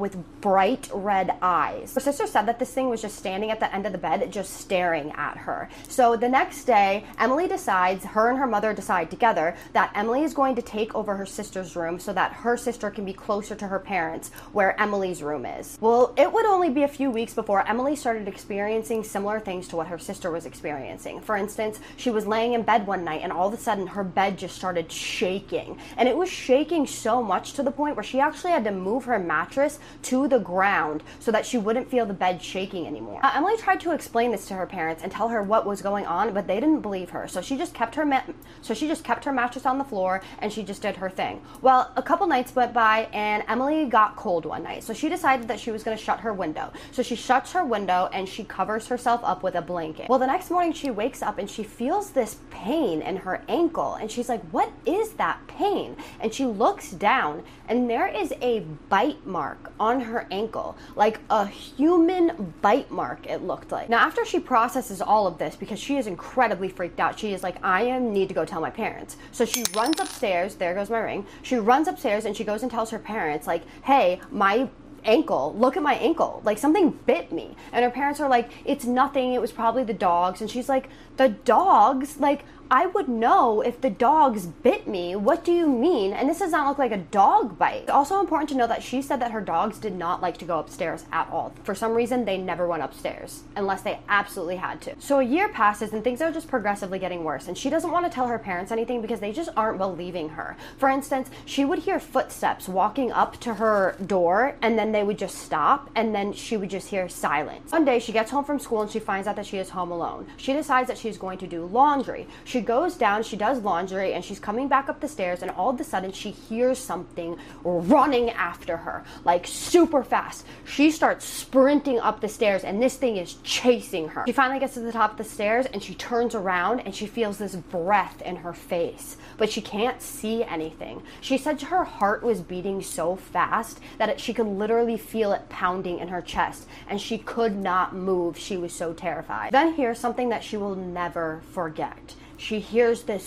bright red eyes. Her sister said that this thing was just standing at the end of the bed, just staring at her. So the next day, Emily decides, her and her mother decide together that Emily is going to take over her sister's room so that her sister can be closer to her parents, where Emily's room is. Well, it would only be a few weeks before Emily started experiencing similar things to what her sister was experiencing. For instance, she was laying in bed one night and all of a sudden her bed just started shaking. And it was shaking so much to the point where she actually had to move her mattress to the ground so that she wouldn't feel the bed shaking anymore. Uh, Emily tried to explain this to her parents and tell her what was going on, but they didn't believe her. So she just kept her ma- so she just kept her mattress on the floor and she just did her thing. Well, a couple nights went by and Emily got cold one night. So she decided that she was going to shut her window. So she shuts her window and she covers herself up with a blanket. Well, the next morning she wakes up and she feels this pain in her ankle and she's like, what is that pain? And she looks down and there is a bite mark on her ankle, like a human bite mark it looked like. Now, after she processes all of this, because she is incredibly freaked out, she is like, I am need to go tell my parents. So she runs upstairs, there goes my ring, she runs upstairs and she goes and tells her parents, like, hey, my ankle, look at my ankle, like something bit me. And her parents are like, it's nothing, it was probably the dogs. And she's like, the dogs? Like, I would know if the dogs bit me. What do you mean? And this does not look like a dog bite. It's also important to know that she said that her dogs did not like to go upstairs at all. For some reason, they never went upstairs unless they absolutely had to. So a year passes and things are just progressively getting worse. And she doesn't want to tell her parents anything because they just aren't believing her. For instance, she would hear footsteps walking up to her door and then they would just stop and then she would just hear silence. One day she gets home from school and she finds out that she is home alone. She decides that she's going to do laundry. She goes down, she does laundry, and she's coming back up the stairs, and all of a sudden she hears something running after her, like super fast. She starts sprinting up the stairs, and this thing is chasing her. She finally gets to the top of the stairs, and she turns around, and she feels this breath in her face, but she can't see anything. She said her heart was beating so fast that it, she could literally feel it pounding in her chest, and she could not move. She was so terrified. Then here's something that she will never forget. She hears this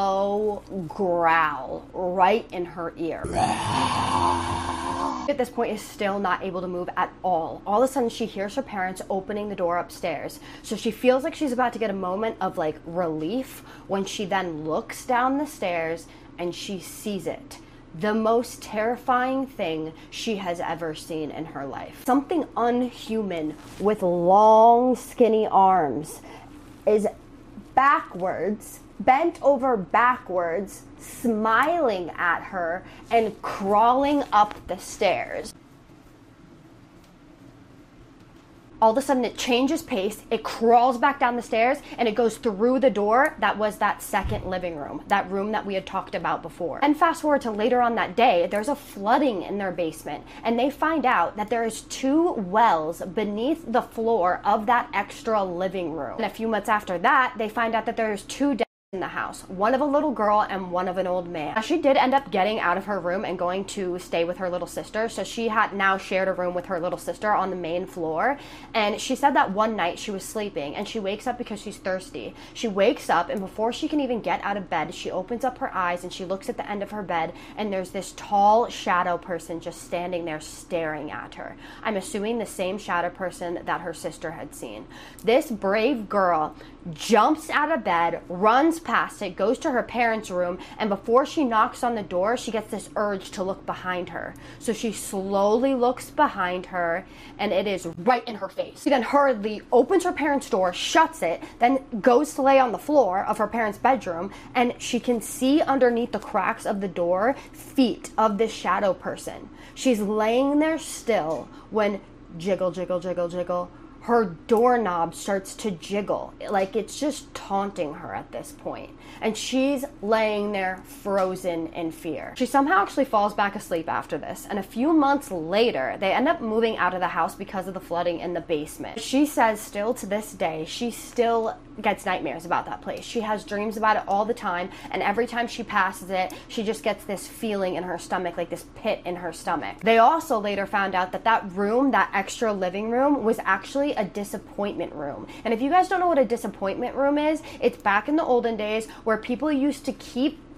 low growl right in her ear. At this point is still not able to move at all. All of a sudden she hears her parents opening the door upstairs. So she feels like she's about to get a moment of like relief when she then looks down the stairs and she sees it. The most terrifying thing she has ever seen in her life. Something unhuman with long skinny arms is backwards, bent over backwards, smiling at her and crawling up the stairs. All of a sudden it changes pace, it crawls back down the stairs, and it goes through the door that was that second living room, that room that we had talked about before. And fast forward to later on that day, there's a flooding in their basement, and they find out that there is two wells beneath the floor of that extra living room. And a few months after that, they find out that there's two deaths in the house, one of a little girl and one of an old man. Now, she did end up getting out of her room and going to stay with her little sister, so she had now shared a room with her little sister on the main floor. And she said that one night she was sleeping and she wakes up because she's thirsty. She wakes up, and before she can even get out of bed, she opens up her eyes and she looks at the end of her bed, and there's this tall shadow person just standing there staring at her. I'm assuming the same shadow person that her sister had seen. This brave girl jumps out of bed, runs past it, goes to her parents' room, and before she knocks on the door, she gets this urge to look behind her. So she slowly looks behind her, and it is right in her face. She then hurriedly opens her parents' door, shuts it, then goes to lay on the floor of her parents' bedroom, and she can see underneath the cracks of the door feet of this shadow person. She's laying there still when jiggle, jiggle, jiggle, jiggle, her doorknob starts to jiggle, like it's just taunting her at this point. And she's laying there frozen in fear. She somehow actually falls back asleep after this, and a few months later, they end up moving out of the house because of the flooding in the basement. She says still to this day, she still gets nightmares about that place. She has dreams about it all the time, and every time she passes it, she just gets this feeling in her stomach, like this pit in her stomach. They also later found out that that room, that extra living room, was actually a disappointment room. And if you guys don't know what a disappointment room is, it's back in the olden days where people used to keep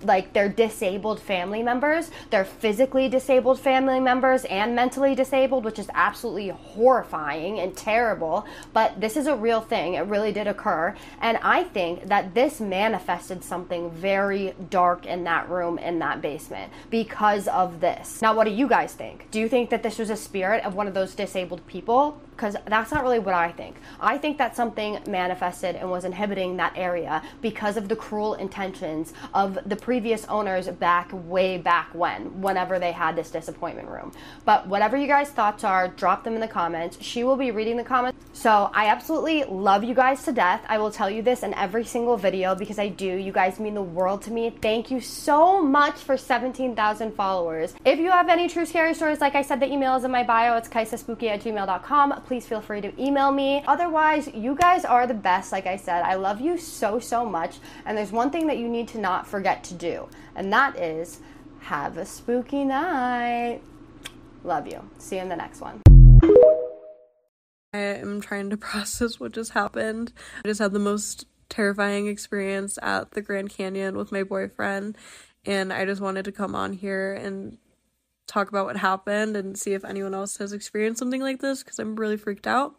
like they're disabled family members. They're physically disabled family members and mentally disabled, which is absolutely horrifying and terrible. But this is a real thing. It really did occur. And I think that this manifested something very dark in that room, in that basement, because of this. Now, what do you guys think? Do you think that this was a spirit of one of those disabled people? Because that's not really what I think. I think that something manifested and was inhibiting that area because of the cruel intentions of the previous owners back way back when, whenever they had this disappointment room. But whatever you guys' thoughts are, drop them in the comments. She will be reading the comments. So I absolutely love you guys to death. I will tell you this in every single video because I do. You guys mean the world to me. Thank you so much for seventeen thousand followers. If you have any true scary stories, like I said, the email is in my bio. It's kaisaspooky at gmail dot com. Please feel free to email me. Otherwise, you guys are the best. Like I said, I love you so, so much. And there's one thing that you need to not forget to do, and that is have a spooky night. Love you. See you in the next one. I am trying to process what just happened. I just had the most terrifying experience at the Grand Canyon with my boyfriend, and I just wanted to come on here and talk about what happened and see if anyone else has experienced something like this, because I'm really freaked out.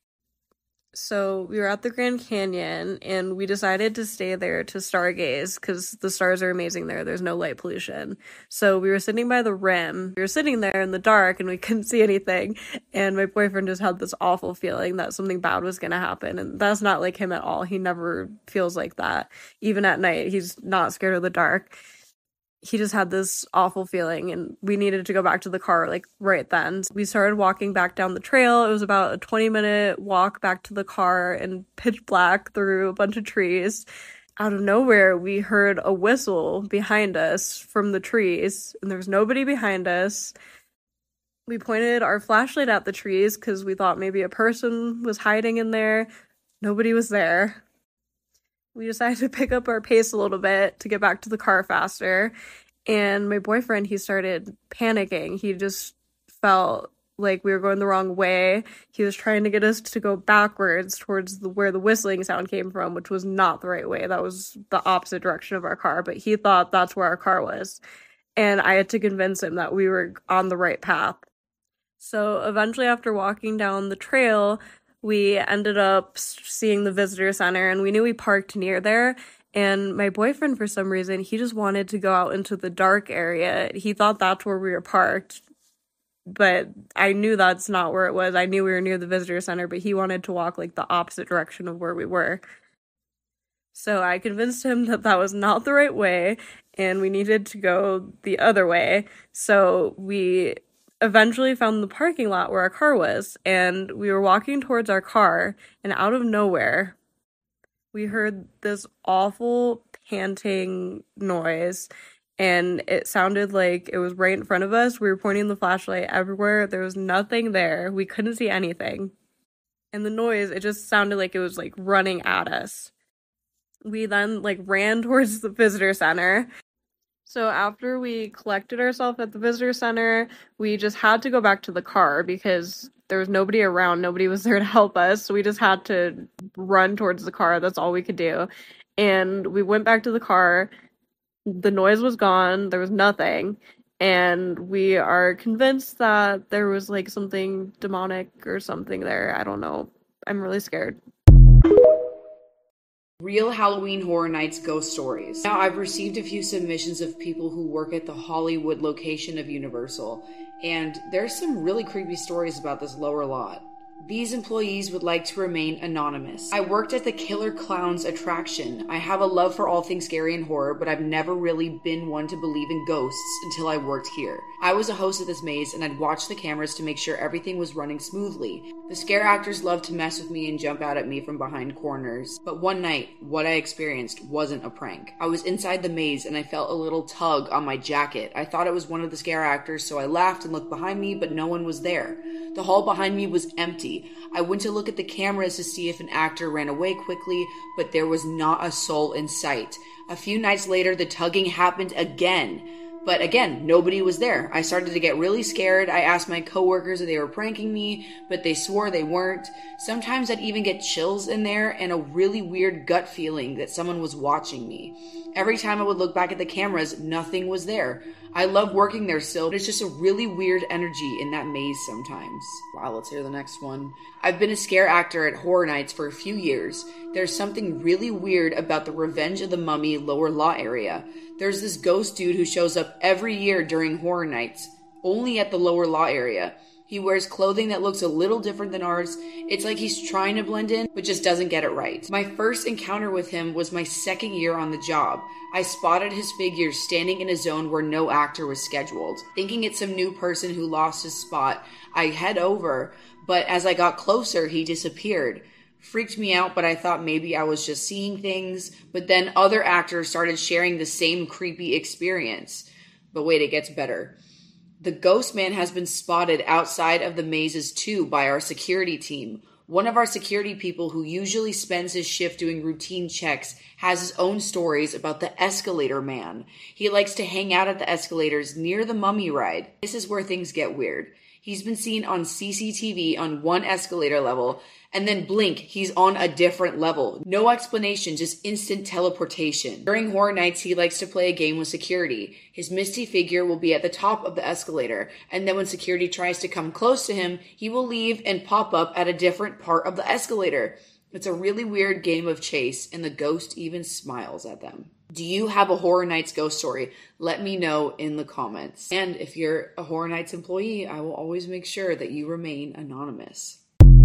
So we were at the Grand Canyon and we decided to stay there to stargaze because the stars are amazing there. There's no light pollution. So we were sitting by the rim. We were sitting there in the dark and we couldn't see anything. And my boyfriend just had this awful feeling that something bad was going to happen. And that's not like him at all. He never feels like that. Even at night, he's not scared of the dark. He just had this awful feeling and we needed to go back to the car like right then. We started walking back down the trail. It was about a twenty minute walk back to the car in pitch black through a bunch of trees. Out of nowhere, we heard a whistle behind us from the trees and there was nobody behind us. We pointed our flashlight at the trees because we thought maybe a person was hiding in there. Nobody was there. We decided to pick up our pace a little bit to get back to the car faster. And my boyfriend, he started panicking. He just felt like we were going the wrong way. He was trying to get us to go backwards towards the, where the whistling sound came from, which was not the right way. That was the opposite direction of our car. But he thought that's where our car was. And I had to convince him that we were on the right path. So eventually, after walking down the trail, we ended up seeing the visitor center and we knew we parked near there. And my boyfriend, for some reason, he just wanted to go out into the dark area. He thought that's where we were parked. But I knew that's not where it was. I knew we were near the visitor center, but he wanted to walk like the opposite direction of where we were. So I convinced him that that was not the right way and we needed to go the other way. So we eventually found the parking lot where our car was, and we were walking towards our car, and out of nowhere, we heard this awful panting noise, and it sounded like it was right in front of us. We were pointing the flashlight everywhere. There was nothing there. We couldn't see anything. And the noise, it just sounded like it was, like, running at us. We then, like, ran towards the visitor center. So after we collected ourselves at the visitor center, we just had to go back to the car because there was nobody around. Nobody was there to help us. So we just had to run towards the car. That's all we could do. And we went back to the car. The noise was gone. There was nothing. And we are convinced that there was like something demonic or something there. I don't know. I'm really scared. Real Halloween Horror Nights ghost stories. Now, I've received a few submissions of people who work at the Hollywood location of Universal, and there's some really creepy stories about this lower lot. These employees would like to remain anonymous. I worked at the Killer Clowns attraction. I have a love for all things scary and horror, but I've never really been one to believe in ghosts until I worked here. I was a host at this maze, and I'd watch the cameras to make sure everything was running smoothly. The scare actors loved to mess with me and jump out at me from behind corners. But one night, what I experienced wasn't a prank. I was inside the maze, and I felt a little tug on my jacket. I thought it was one of the scare actors, so I laughed and looked behind me, but no one was there. The hall behind me was empty. I went to look at the cameras to see if an actor ran away quickly, but there was not a soul in sight. A few nights later, the tugging happened again. But again, nobody was there. I started to get really scared. I asked my coworkers if they were pranking me, but they swore they weren't. Sometimes I'd even get chills in there and a really weird gut feeling that someone was watching me. Every time I would look back at the cameras, nothing was there. I love working there still, but it's just a really weird energy in that maze sometimes. Wow, let's hear the next one. I've been a scare actor at Horror Nights for a few years. There's something really weird about the Revenge of the Mummy lower lot area. There's this ghost dude who shows up every year during Horror Nights, only at the lower lot area. He wears clothing that looks a little different than ours. It's like he's trying to blend in, but just doesn't get it right. My first encounter with him was my second year on the job. I spotted his figure standing in a zone where no actor was scheduled. Thinking it's some new person who lost his spot, I head over, but as I got closer, he disappeared. Freaked me out, but I thought maybe I was just seeing things. But then other actors started sharing the same creepy experience. But wait, it gets better. The ghost man has been spotted outside of the mazes too by our security team. One of our security people who usually spends his shift doing routine checks has his own stories about the escalator man. He likes to hang out at the escalators near the mummy ride. This is where things get weird. He's been seen on C C T V on one escalator level, and then blink, he's on a different level. No explanation, just instant teleportation. During Horror Nights, he likes to play a game with security. His misty figure will be at the top of the escalator, and then when security tries to come close to him, he will leave and pop up at a different part of the escalator. It's a really weird game of chase, and the ghost even smiles at them. Do you have a Horror Nights ghost story? Let me know in the comments. And if you're a Horror Nights employee, I will always make sure that you remain anonymous.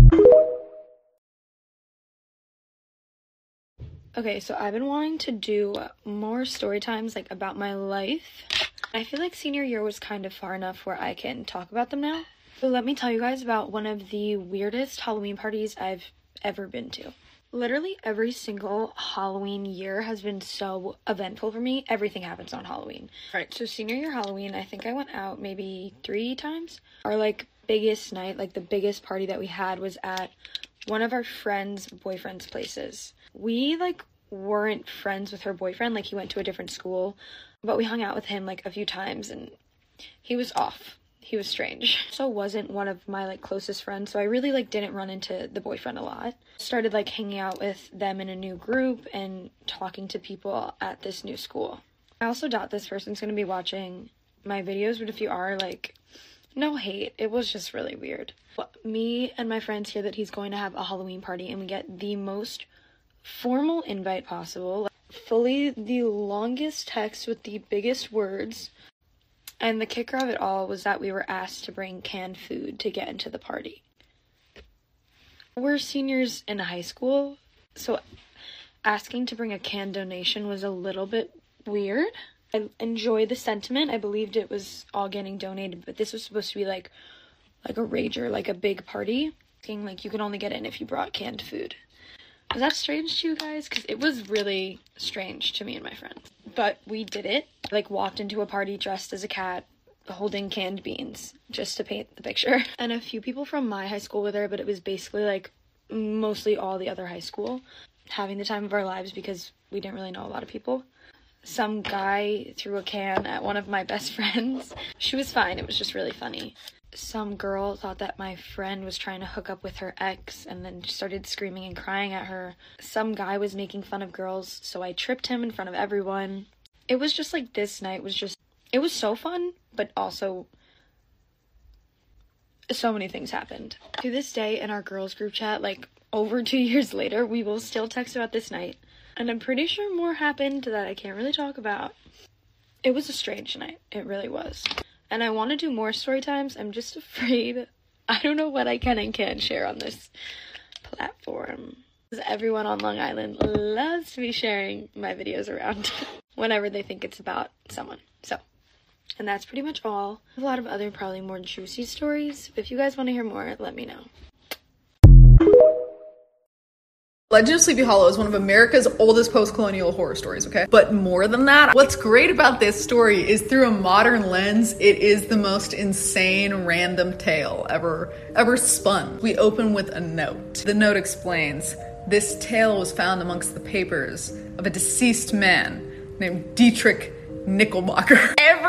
Okay, so I've been wanting to do more story times, like, about my life. I feel like senior year was kind of far enough where I can talk about them now. So let me tell you guys about one of the weirdest Halloween parties I've ever been to. Literally every single Halloween year has been so eventful for me. Everything happens on Halloween. Alright, so senior year Halloween, I think I went out maybe three times. Our, like, biggest night, like, the biggest party that we had was at one of our friends' boyfriend's places. We, like, weren't friends with her boyfriend. Like, he went to a different school. But we hung out with him, like, a few times, and he was off. He was strange. So wasn't one of my, like, closest friends, so I really, like, didn't run into the boyfriend a lot. Started, like, hanging out with them in a new group and talking to people at this new school. I also doubt this person's gonna be watching my videos, but if you are, like, no hate. It was just really weird. Me and my friends hear that he's going to have a Halloween party, and we get the most formal invite possible. Fully the longest text with the biggest words. And the kicker of it all was that we were asked to bring canned food to get into the party. We're seniors in high school, so asking to bring a canned donation was a little bit weird. I enjoy the sentiment. I believed it was all getting donated, but this was supposed to be like like a rager, like a big party. Like, you can only get in if you brought canned food. Was that strange to you guys? Because it was really strange to me and my friends. But we did it. Like, walked into a party dressed as a cat, holding canned beans, just to paint the picture. And a few people from my high school were there, but it was basically, like, mostly all the other high school. Having the time of our lives because we didn't really know a lot of people. Some guy threw a can at one of my best friends. She was fine. It was just really funny. Some girl thought that my friend was trying to hook up with her ex and then started screaming and crying at her. Some guy was making fun of girls, so I tripped him in front of everyone. It was just like this night was just, it was so fun, but also so many things happened. To this day in our girls group chat, like over two years later, we will still text about this night. And I'm pretty sure more happened that I can't really talk about. It was a strange night. It really was. And I want to do more story times. I'm just afraid. I don't know what I can and can't share on this platform. Everyone on Long Island loves me sharing my videos around whenever they think it's about someone. So, and that's pretty much all. A lot of other probably more juicy stories. If you guys want to hear more, let me know. Legend of Sleepy Hollow is one of America's oldest post-colonial horror stories, okay? But more than that, what's great about this story is through a modern lens, it is the most insane random tale ever, ever spun. We open with a note. The note explains, this tale was found amongst the papers of a deceased man named Dietrich Knickerbocker. Every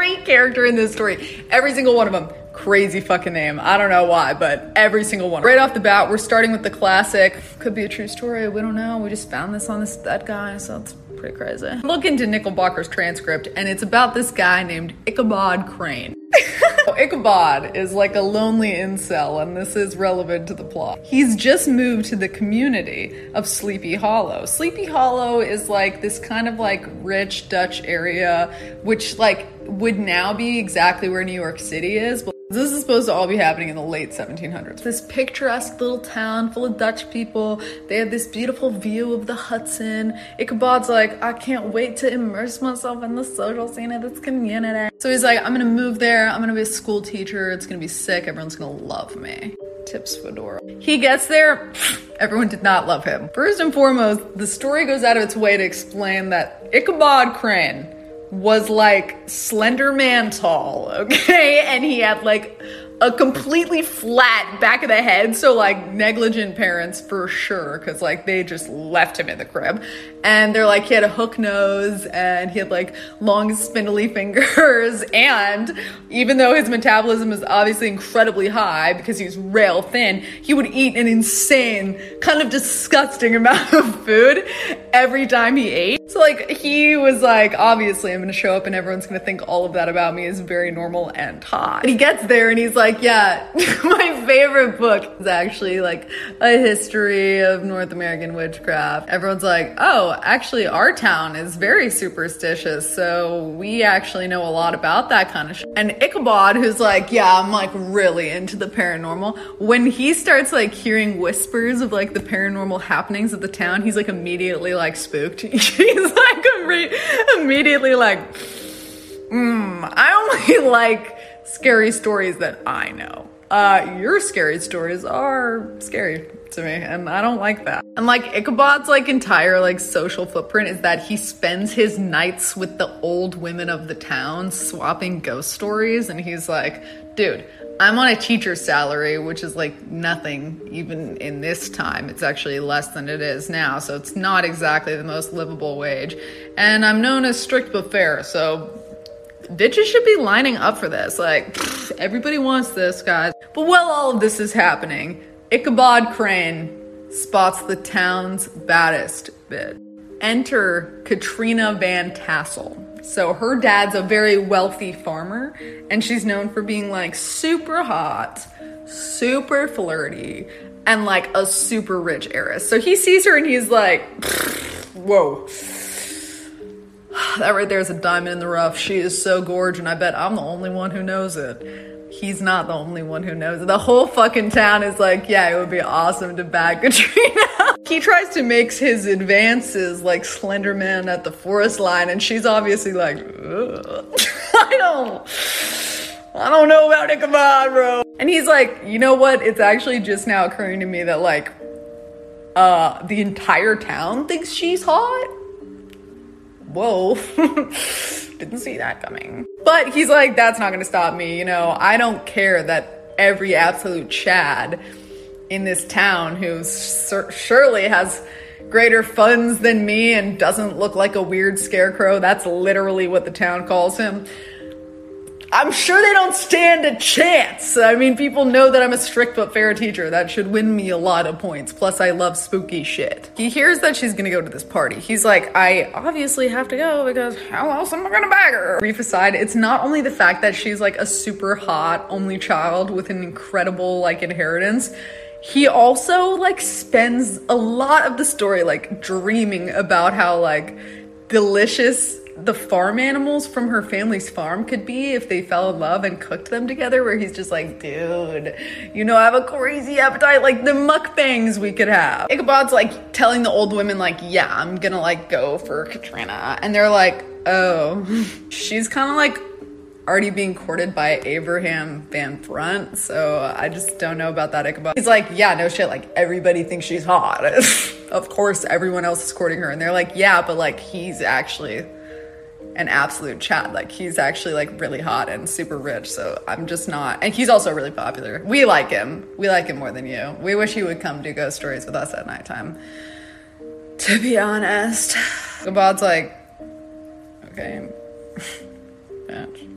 every character in this story, every single one of them, crazy fucking name. I don't know why, but every single one. Right off the bat, we're starting with the classic. Could be a true story. We don't know. We just found this on this that guy, so it's pretty crazy. Look into Knickerbocker's transcript, and it's about this guy named Ichabod Crane. Ichabod is like a lonely incel, and this is relevant to the plot. He's just moved to the community of Sleepy Hollow. Sleepy Hollow is like this kind of like rich Dutch area, which like would now be exactly where New York City is. But this is supposed to all be happening in the late seventeen hundreds. This picturesque little town full of Dutch people. They have this beautiful view of the Hudson. Ichabod's like, I can't wait to immerse myself in the social scene of this community. So he's like, I'm gonna move there. I'm gonna be a school teacher. It's gonna be sick. Everyone's gonna love me. Tips Fedora. He gets there. Everyone did not love him. First and foremost, the story goes out of its way to explain that Ichabod Crane was like Slender Man tall, okay? And he had like a completely flat back of the head, so like negligent parents for sure, because like they just left him in the crib. And they're like, he had a hook nose and he had like long spindly fingers, and even though his metabolism was obviously incredibly high because he was rail thin, he would eat an insane, kind of disgusting amount of food every time he ate. So like he was like, obviously I'm gonna show up and everyone's gonna think all of that about me is very normal and hot. And he gets there and he's like, yeah, my favorite book is actually like a history of North American witchcraft. Everyone's like, oh, actually our town is very superstitious, so we actually know a lot about that kind of shit. And Ichabod, who's like, yeah, I'm like really into the paranormal, when he starts like hearing whispers of like the paranormal happenings of the town, he's like immediately like spooked. He's like immediately like, mm, I only like scary stories that I know. Uh, your scary stories are scary to me, and I don't like that. And like Ichabod's like entire like social footprint is that he spends his nights with the old women of the town swapping ghost stories, and he's like, dude, I'm on a teacher's salary, which is like nothing even in this time. It's actually less than it is now, so it's not exactly the most livable wage. And I'm known as strict but fair, so bitches should be lining up for this. Like, pfft, everybody wants this, guys. But while all of this is happening, Ichabod Crane spots the town's baddest bitch. Enter Katrina Van Tassel. So her dad's a very wealthy farmer, and she's known for being like super hot, super flirty, and like a super rich heiress. So he sees her and he's like, whoa. That right there is a diamond in the rough. She is so gorgeous, and I bet I'm the only one who knows it. He's not the only one who knows it. The whole fucking town is like, yeah, it would be awesome to bag Katrina. He tries to make his advances like Slender Man at the forest line, and she's obviously like, ugh. I don't, I don't know about Ichabod, bro. And he's like, you know what? It's actually just now occurring to me that like, uh, the entire town thinks she's hot. Whoa, didn't see that coming. But he's like, that's not gonna stop me, you know, I don't care that every absolute Chad in this town who sur- surely has greater funds than me and doesn't look like a weird scarecrow, that's literally what the town calls him, I'm sure they don't stand a chance. I mean, people know that I'm a strict but fair teacher. That should win me a lot of points. Plus, I love spooky shit. He hears that she's gonna go to this party. He's like, I obviously have to go because how else am I gonna bag her? Brief aside, it's not only the fact that she's like a super hot only child with an incredible like inheritance. He also like spends a lot of the story like dreaming about how like delicious the farm animals from her family's farm could be if they fell in love and cooked them together, where he's just like, dude, you know, I have a crazy appetite, like the mukbangs we could have. Ichabod's like telling the old women like, yeah, I'm gonna like go for Katrina. And they're like, oh, she's kind of like already being courted by Abraham Van Brunt, so I just don't know about that, Ichabod. He's like, yeah, no shit, like everybody thinks she's hot. Of course everyone else is courting her. And they're like, yeah, but like he's actually an absolute Chad. Like he's actually like really hot and super rich, so I'm just not. And he's also really popular. We like him. We like him more than you. We wish he would come do ghost stories with us at nighttime, to be honest. Ichabod's like, okay.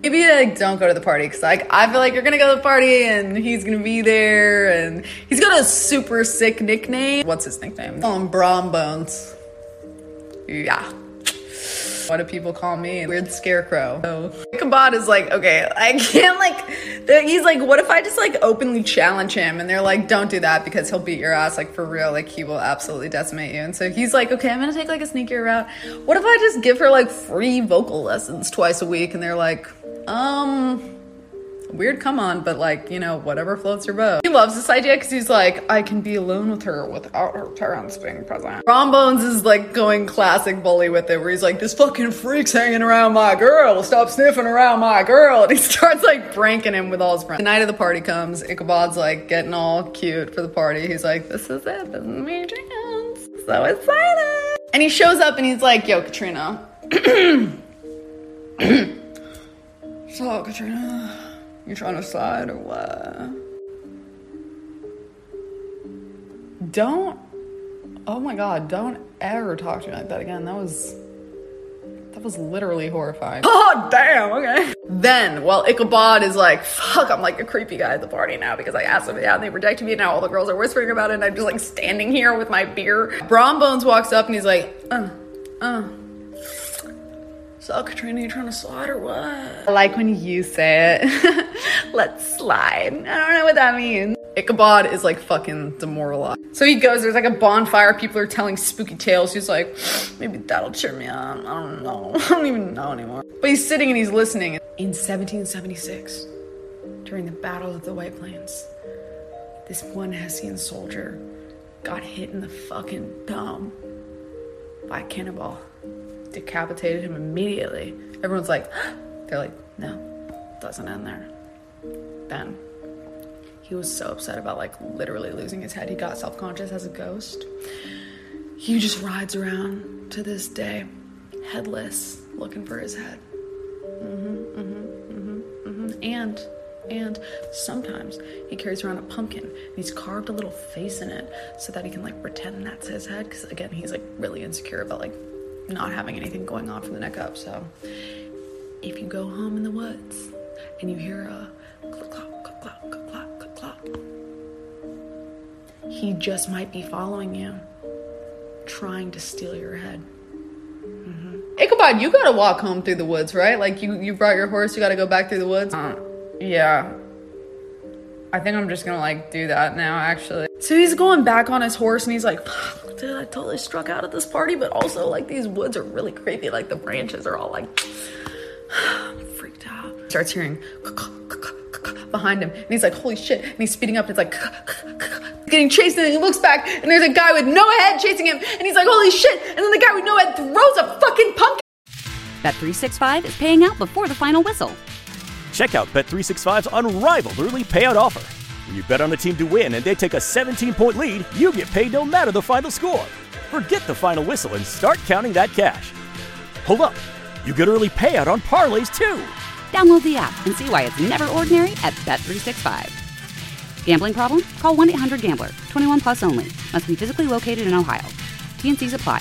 Maybe like don't go to the party because like I feel like you're gonna go to the party and he's gonna be there and he's got a super sick nickname. What's his nickname? Call him Brom Bones. Yeah. What do people call me? Weird scarecrow. So Ichabod is like, okay, I can't like, he's like, what if I just like openly challenge him? And they're like, don't do that because he'll beat your ass like for real. Like he will absolutely decimate you. And so he's like, okay, I'm gonna take like a sneakier route. What if I just give her like free vocal lessons twice a week? And they're like, um... weird come on, but like, you know, whatever floats your boat. He loves this idea because he's like, I can be alone with her without her parents being present. Brom Bones is like going classic bully with it, where he's like, this fucking freak's hanging around my girl, stop sniffing around my girl. And he starts like pranking him with all his friends. The night of the party comes, Ichabod's like getting all cute for the party. He's like, this is it, this is my chance. So excited. And he shows up and he's like, yo, Katrina. So, Katrina, you trying to slide or what? Don't, oh my God, don't ever talk to me like that again. That was, that was literally horrifying. Oh, damn, okay. Then, while Ichabod is like, fuck, I'm like a creepy guy at the party now because I asked them out and they rejected me and now all the girls are whispering about it and I'm just like standing here with my beer. Brom Bones walks up and he's like, uh, uh. So, Katrina, you trying to slide or what? I like when you say it. Let's slide. I don't know what that means. Ichabod is like fucking demoralized. So he goes, there's like a bonfire. People are telling spooky tales. He's like, maybe that'll cheer me up. I don't know. I don't even know anymore. But he's sitting and he's listening. In seventeen seventy-six, during the Battle of the White Plains, this one Hessian soldier got hit in the fucking dome by a cannonball. Decapitated him immediately. Everyone's like, they're like, no, doesn't end there. Then he was so upset about like literally losing his head. He got self-conscious as a ghost. He just rides around to this day, headless, looking for his head. Mm-hmm, mm-hmm, mm-hmm, mm-hmm. And, and sometimes he carries around a pumpkin and he's carved a little face in it so that he can like pretend that's his head. Because again, he's like really insecure about like not having anything going on from the neck up. So if you go home in the woods and you hear a click clop, click clop, click clop, click clop, he just might be following you, trying to steal your head. Mm-hmm. Ichabod, you gotta walk home through the woods, right? Like you, you brought your horse, you gotta go back through the woods. Uh, yeah. I think I'm just gonna like do that now, actually. So he's going back on his horse and he's like, dude, I totally struck out at this party, but also like these woods are really creepy. Like the branches are all like, I'm freaked out. He starts hearing behind him and he's like, holy shit. And he's speeding up and it's like, getting chased and he looks back and there's a guy with no head chasing him and he's like, holy shit. And then the guy with no head throws a fucking pumpkin. Bet three sixty-five is paying out before the final whistle. Check out Bet three sixty-five's unrivaled early payout offer. When you bet on a team to win and they take a seventeen-point lead, you get paid no matter the final score. Forget the final whistle and start counting that cash. Hold up. You get early payout on parlays, too. Download the app and see why it's never ordinary at Bet three sixty-five. Gambling problem? Call one eight hundred gambler. twenty-one plus only. Must be physically located in Ohio. T and C's apply.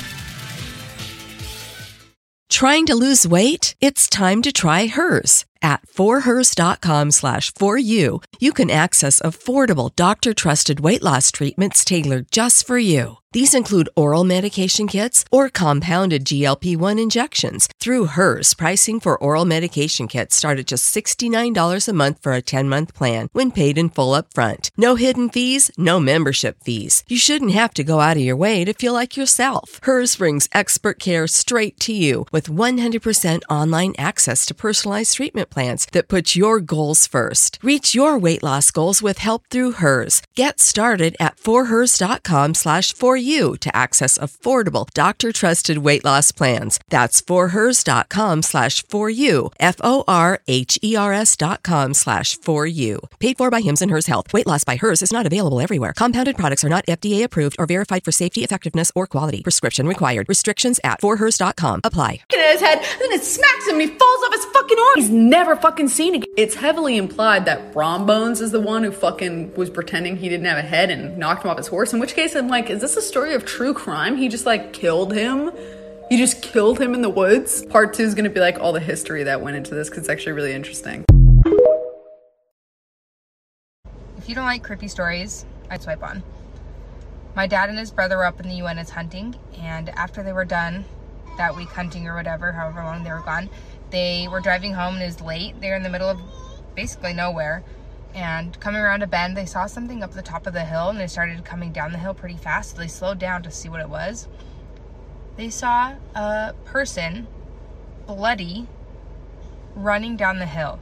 Trying to lose weight? It's time to try Hers. At forhers.com slash for you, you can access affordable, doctor-trusted weight loss treatments tailored just for you. These include oral medication kits or compounded G L P one injections. Through Hers, pricing for oral medication kits start at just sixty-nine dollars a month for a ten-month plan when paid in full upfront. No hidden fees, no membership fees. You shouldn't have to go out of your way to feel like yourself. Hers brings expert care straight to you with one hundred percent online access to personalized treatment plans that put your goals first. Reach your weight loss goals with help through Hers. Get started at forhers.com slash for you to access affordable, doctor-trusted weight loss plans. That's forhers.com slash for you. F-O-R-H-E-R-S dot com slash for you. Paid for by Hims and Hers Health. Weight loss by Hers is not available everywhere. Compounded products are not F D A approved or verified for safety, effectiveness, or quality. Prescription required. Restrictions at forhers dot com apply. In his head, and then it smacks him and he falls off his fucking arm. He's never fucking seen again. It's heavily implied that Brom Bones is the one who fucking was pretending he didn't have a head and knocked him off his horse, in which case I'm like, is this a story of true crime? He just like killed him He just killed him in the woods. Part two is going to be like all the history that went into this, because it's actually really interesting. If you don't like creepy stories, I'd swipe on. My dad and his brother were up in the U N S hunting, and after they were done that week hunting or whatever, however long they were gone, they were driving home and it was late. They were in the middle of basically nowhere, and coming around a bend, they saw something up the top of the hill, and they started coming down the hill pretty fast, so they slowed down to see what it was. They saw a person, bloody, running down the hill.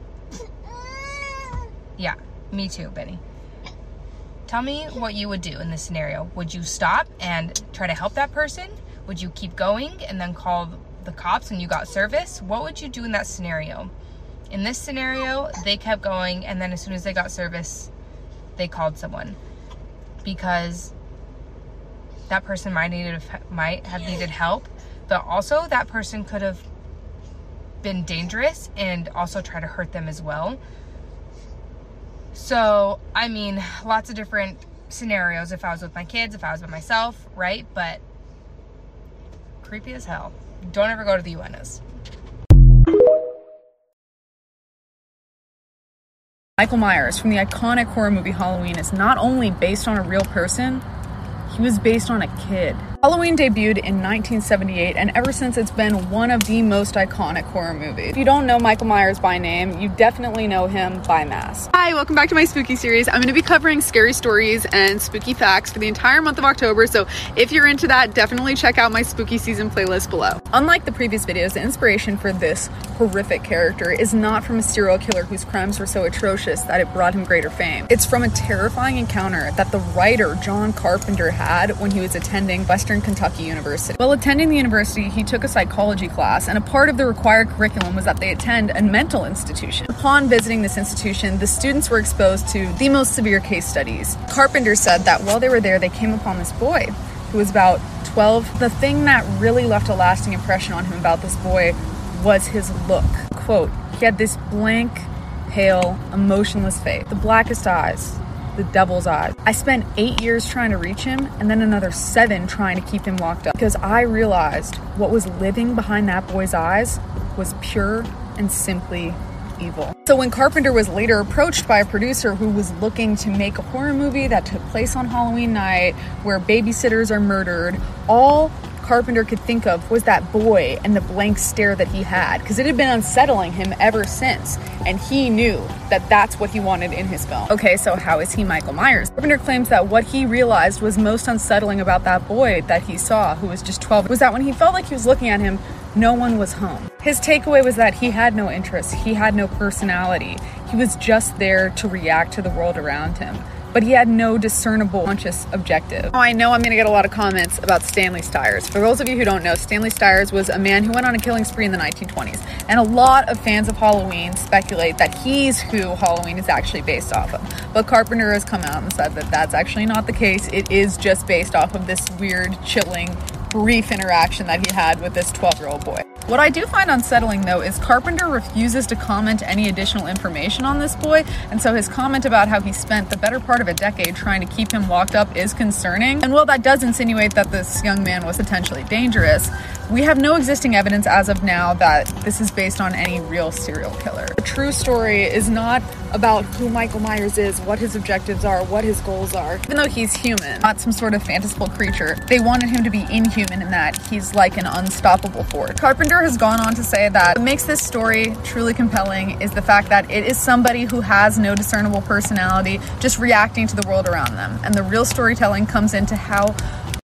Yeah, me too, Benny. Tell me what you would do in this scenario. Would you stop and try to help that person? Would you keep going and then call the cops when you got service? What would you do in that scenario? In this scenario, they kept going, and then as soon as they got service, they called someone, because that person might needed might have needed help, but also that person could have been dangerous and also try to hurt them as well. So, I mean, lots of different scenarios if I was with my kids, if I was by myself, right? But creepy as hell. Don't ever go to the U N S. Michael Myers from the iconic horror movie Halloween is not only based on a real person, he was based on a kid. Halloween debuted in nineteen seventy-eight, and ever since it's been one of the most iconic horror movies. If you don't know Michael Myers by name, you definitely know him by mask. Hi, welcome back to my spooky series. I'm going to be covering scary stories and spooky facts for the entire month of October, so if you're into that, definitely check out my spooky season playlist below. Unlike the previous videos, the inspiration for this horrific character is not from a serial killer whose crimes were so atrocious that it brought him greater fame. It's from a terrifying encounter that the writer John Carpenter had when he was attending Western Kentucky University. While attending the university, he took a psychology class, and a part of the required curriculum was that they attend a mental institution. Upon visiting this institution, the students were exposed to the most severe case studies. Carpenter said that while they were there, they came upon this boy who was about twelve. The thing that really left a lasting impression on him about this boy was his look. Quote, he had this blank, pale, emotionless face, the blackest eyes, the devil's eyes. I spent eight years trying to reach him, and then another seven trying to keep him locked up, because I realized what was living behind that boy's eyes was pure and simply evil. So when Carpenter was later approached by a producer who was looking to make a horror movie that took place on Halloween night, where babysitters are murdered, all Carpenter could think of was that boy and the blank stare that he had, because it had been unsettling him ever since, and he knew that that's what he wanted in his film. Okay, so how is he Michael Myers? Carpenter claims that what he realized was most unsettling about that boy that he saw, who was just twelve, was that when he felt like he was looking at him, no one was home. His takeaway was that he had no interest, he had no personality, he was just there to react to the world around him, but he had no discernible conscious objective. Oh, I know I'm gonna get a lot of comments about Stanley Stiers. For those of you who don't know, Stanley Stiers was a man who went on a killing spree in the nineteen twenties, and a lot of fans of Halloween speculate that he's who Halloween is actually based off of. But Carpenter has come out and said that that's actually not the case. It is just based off of this weird, chilling, brief interaction that he had with this twelve-year-old boy. What I do find unsettling, though, is Carpenter refuses to comment any additional information on this boy, and so his comment about how he spent the better part of a decade trying to keep him locked up is concerning. And while that does insinuate that this young man was potentially dangerous, we have no existing evidence as of now that this is based on any real serial killer. The true story is not about who Michael Myers is, what his objectives are, what his goals are. Even though he's human, not some sort of fanciful creature, they wanted him to be inhuman in that he's like an unstoppable force. Carpenter has gone on to say that what makes this story truly compelling is the fact that it is somebody who has no discernible personality, just reacting to the world around them. And the real storytelling comes into how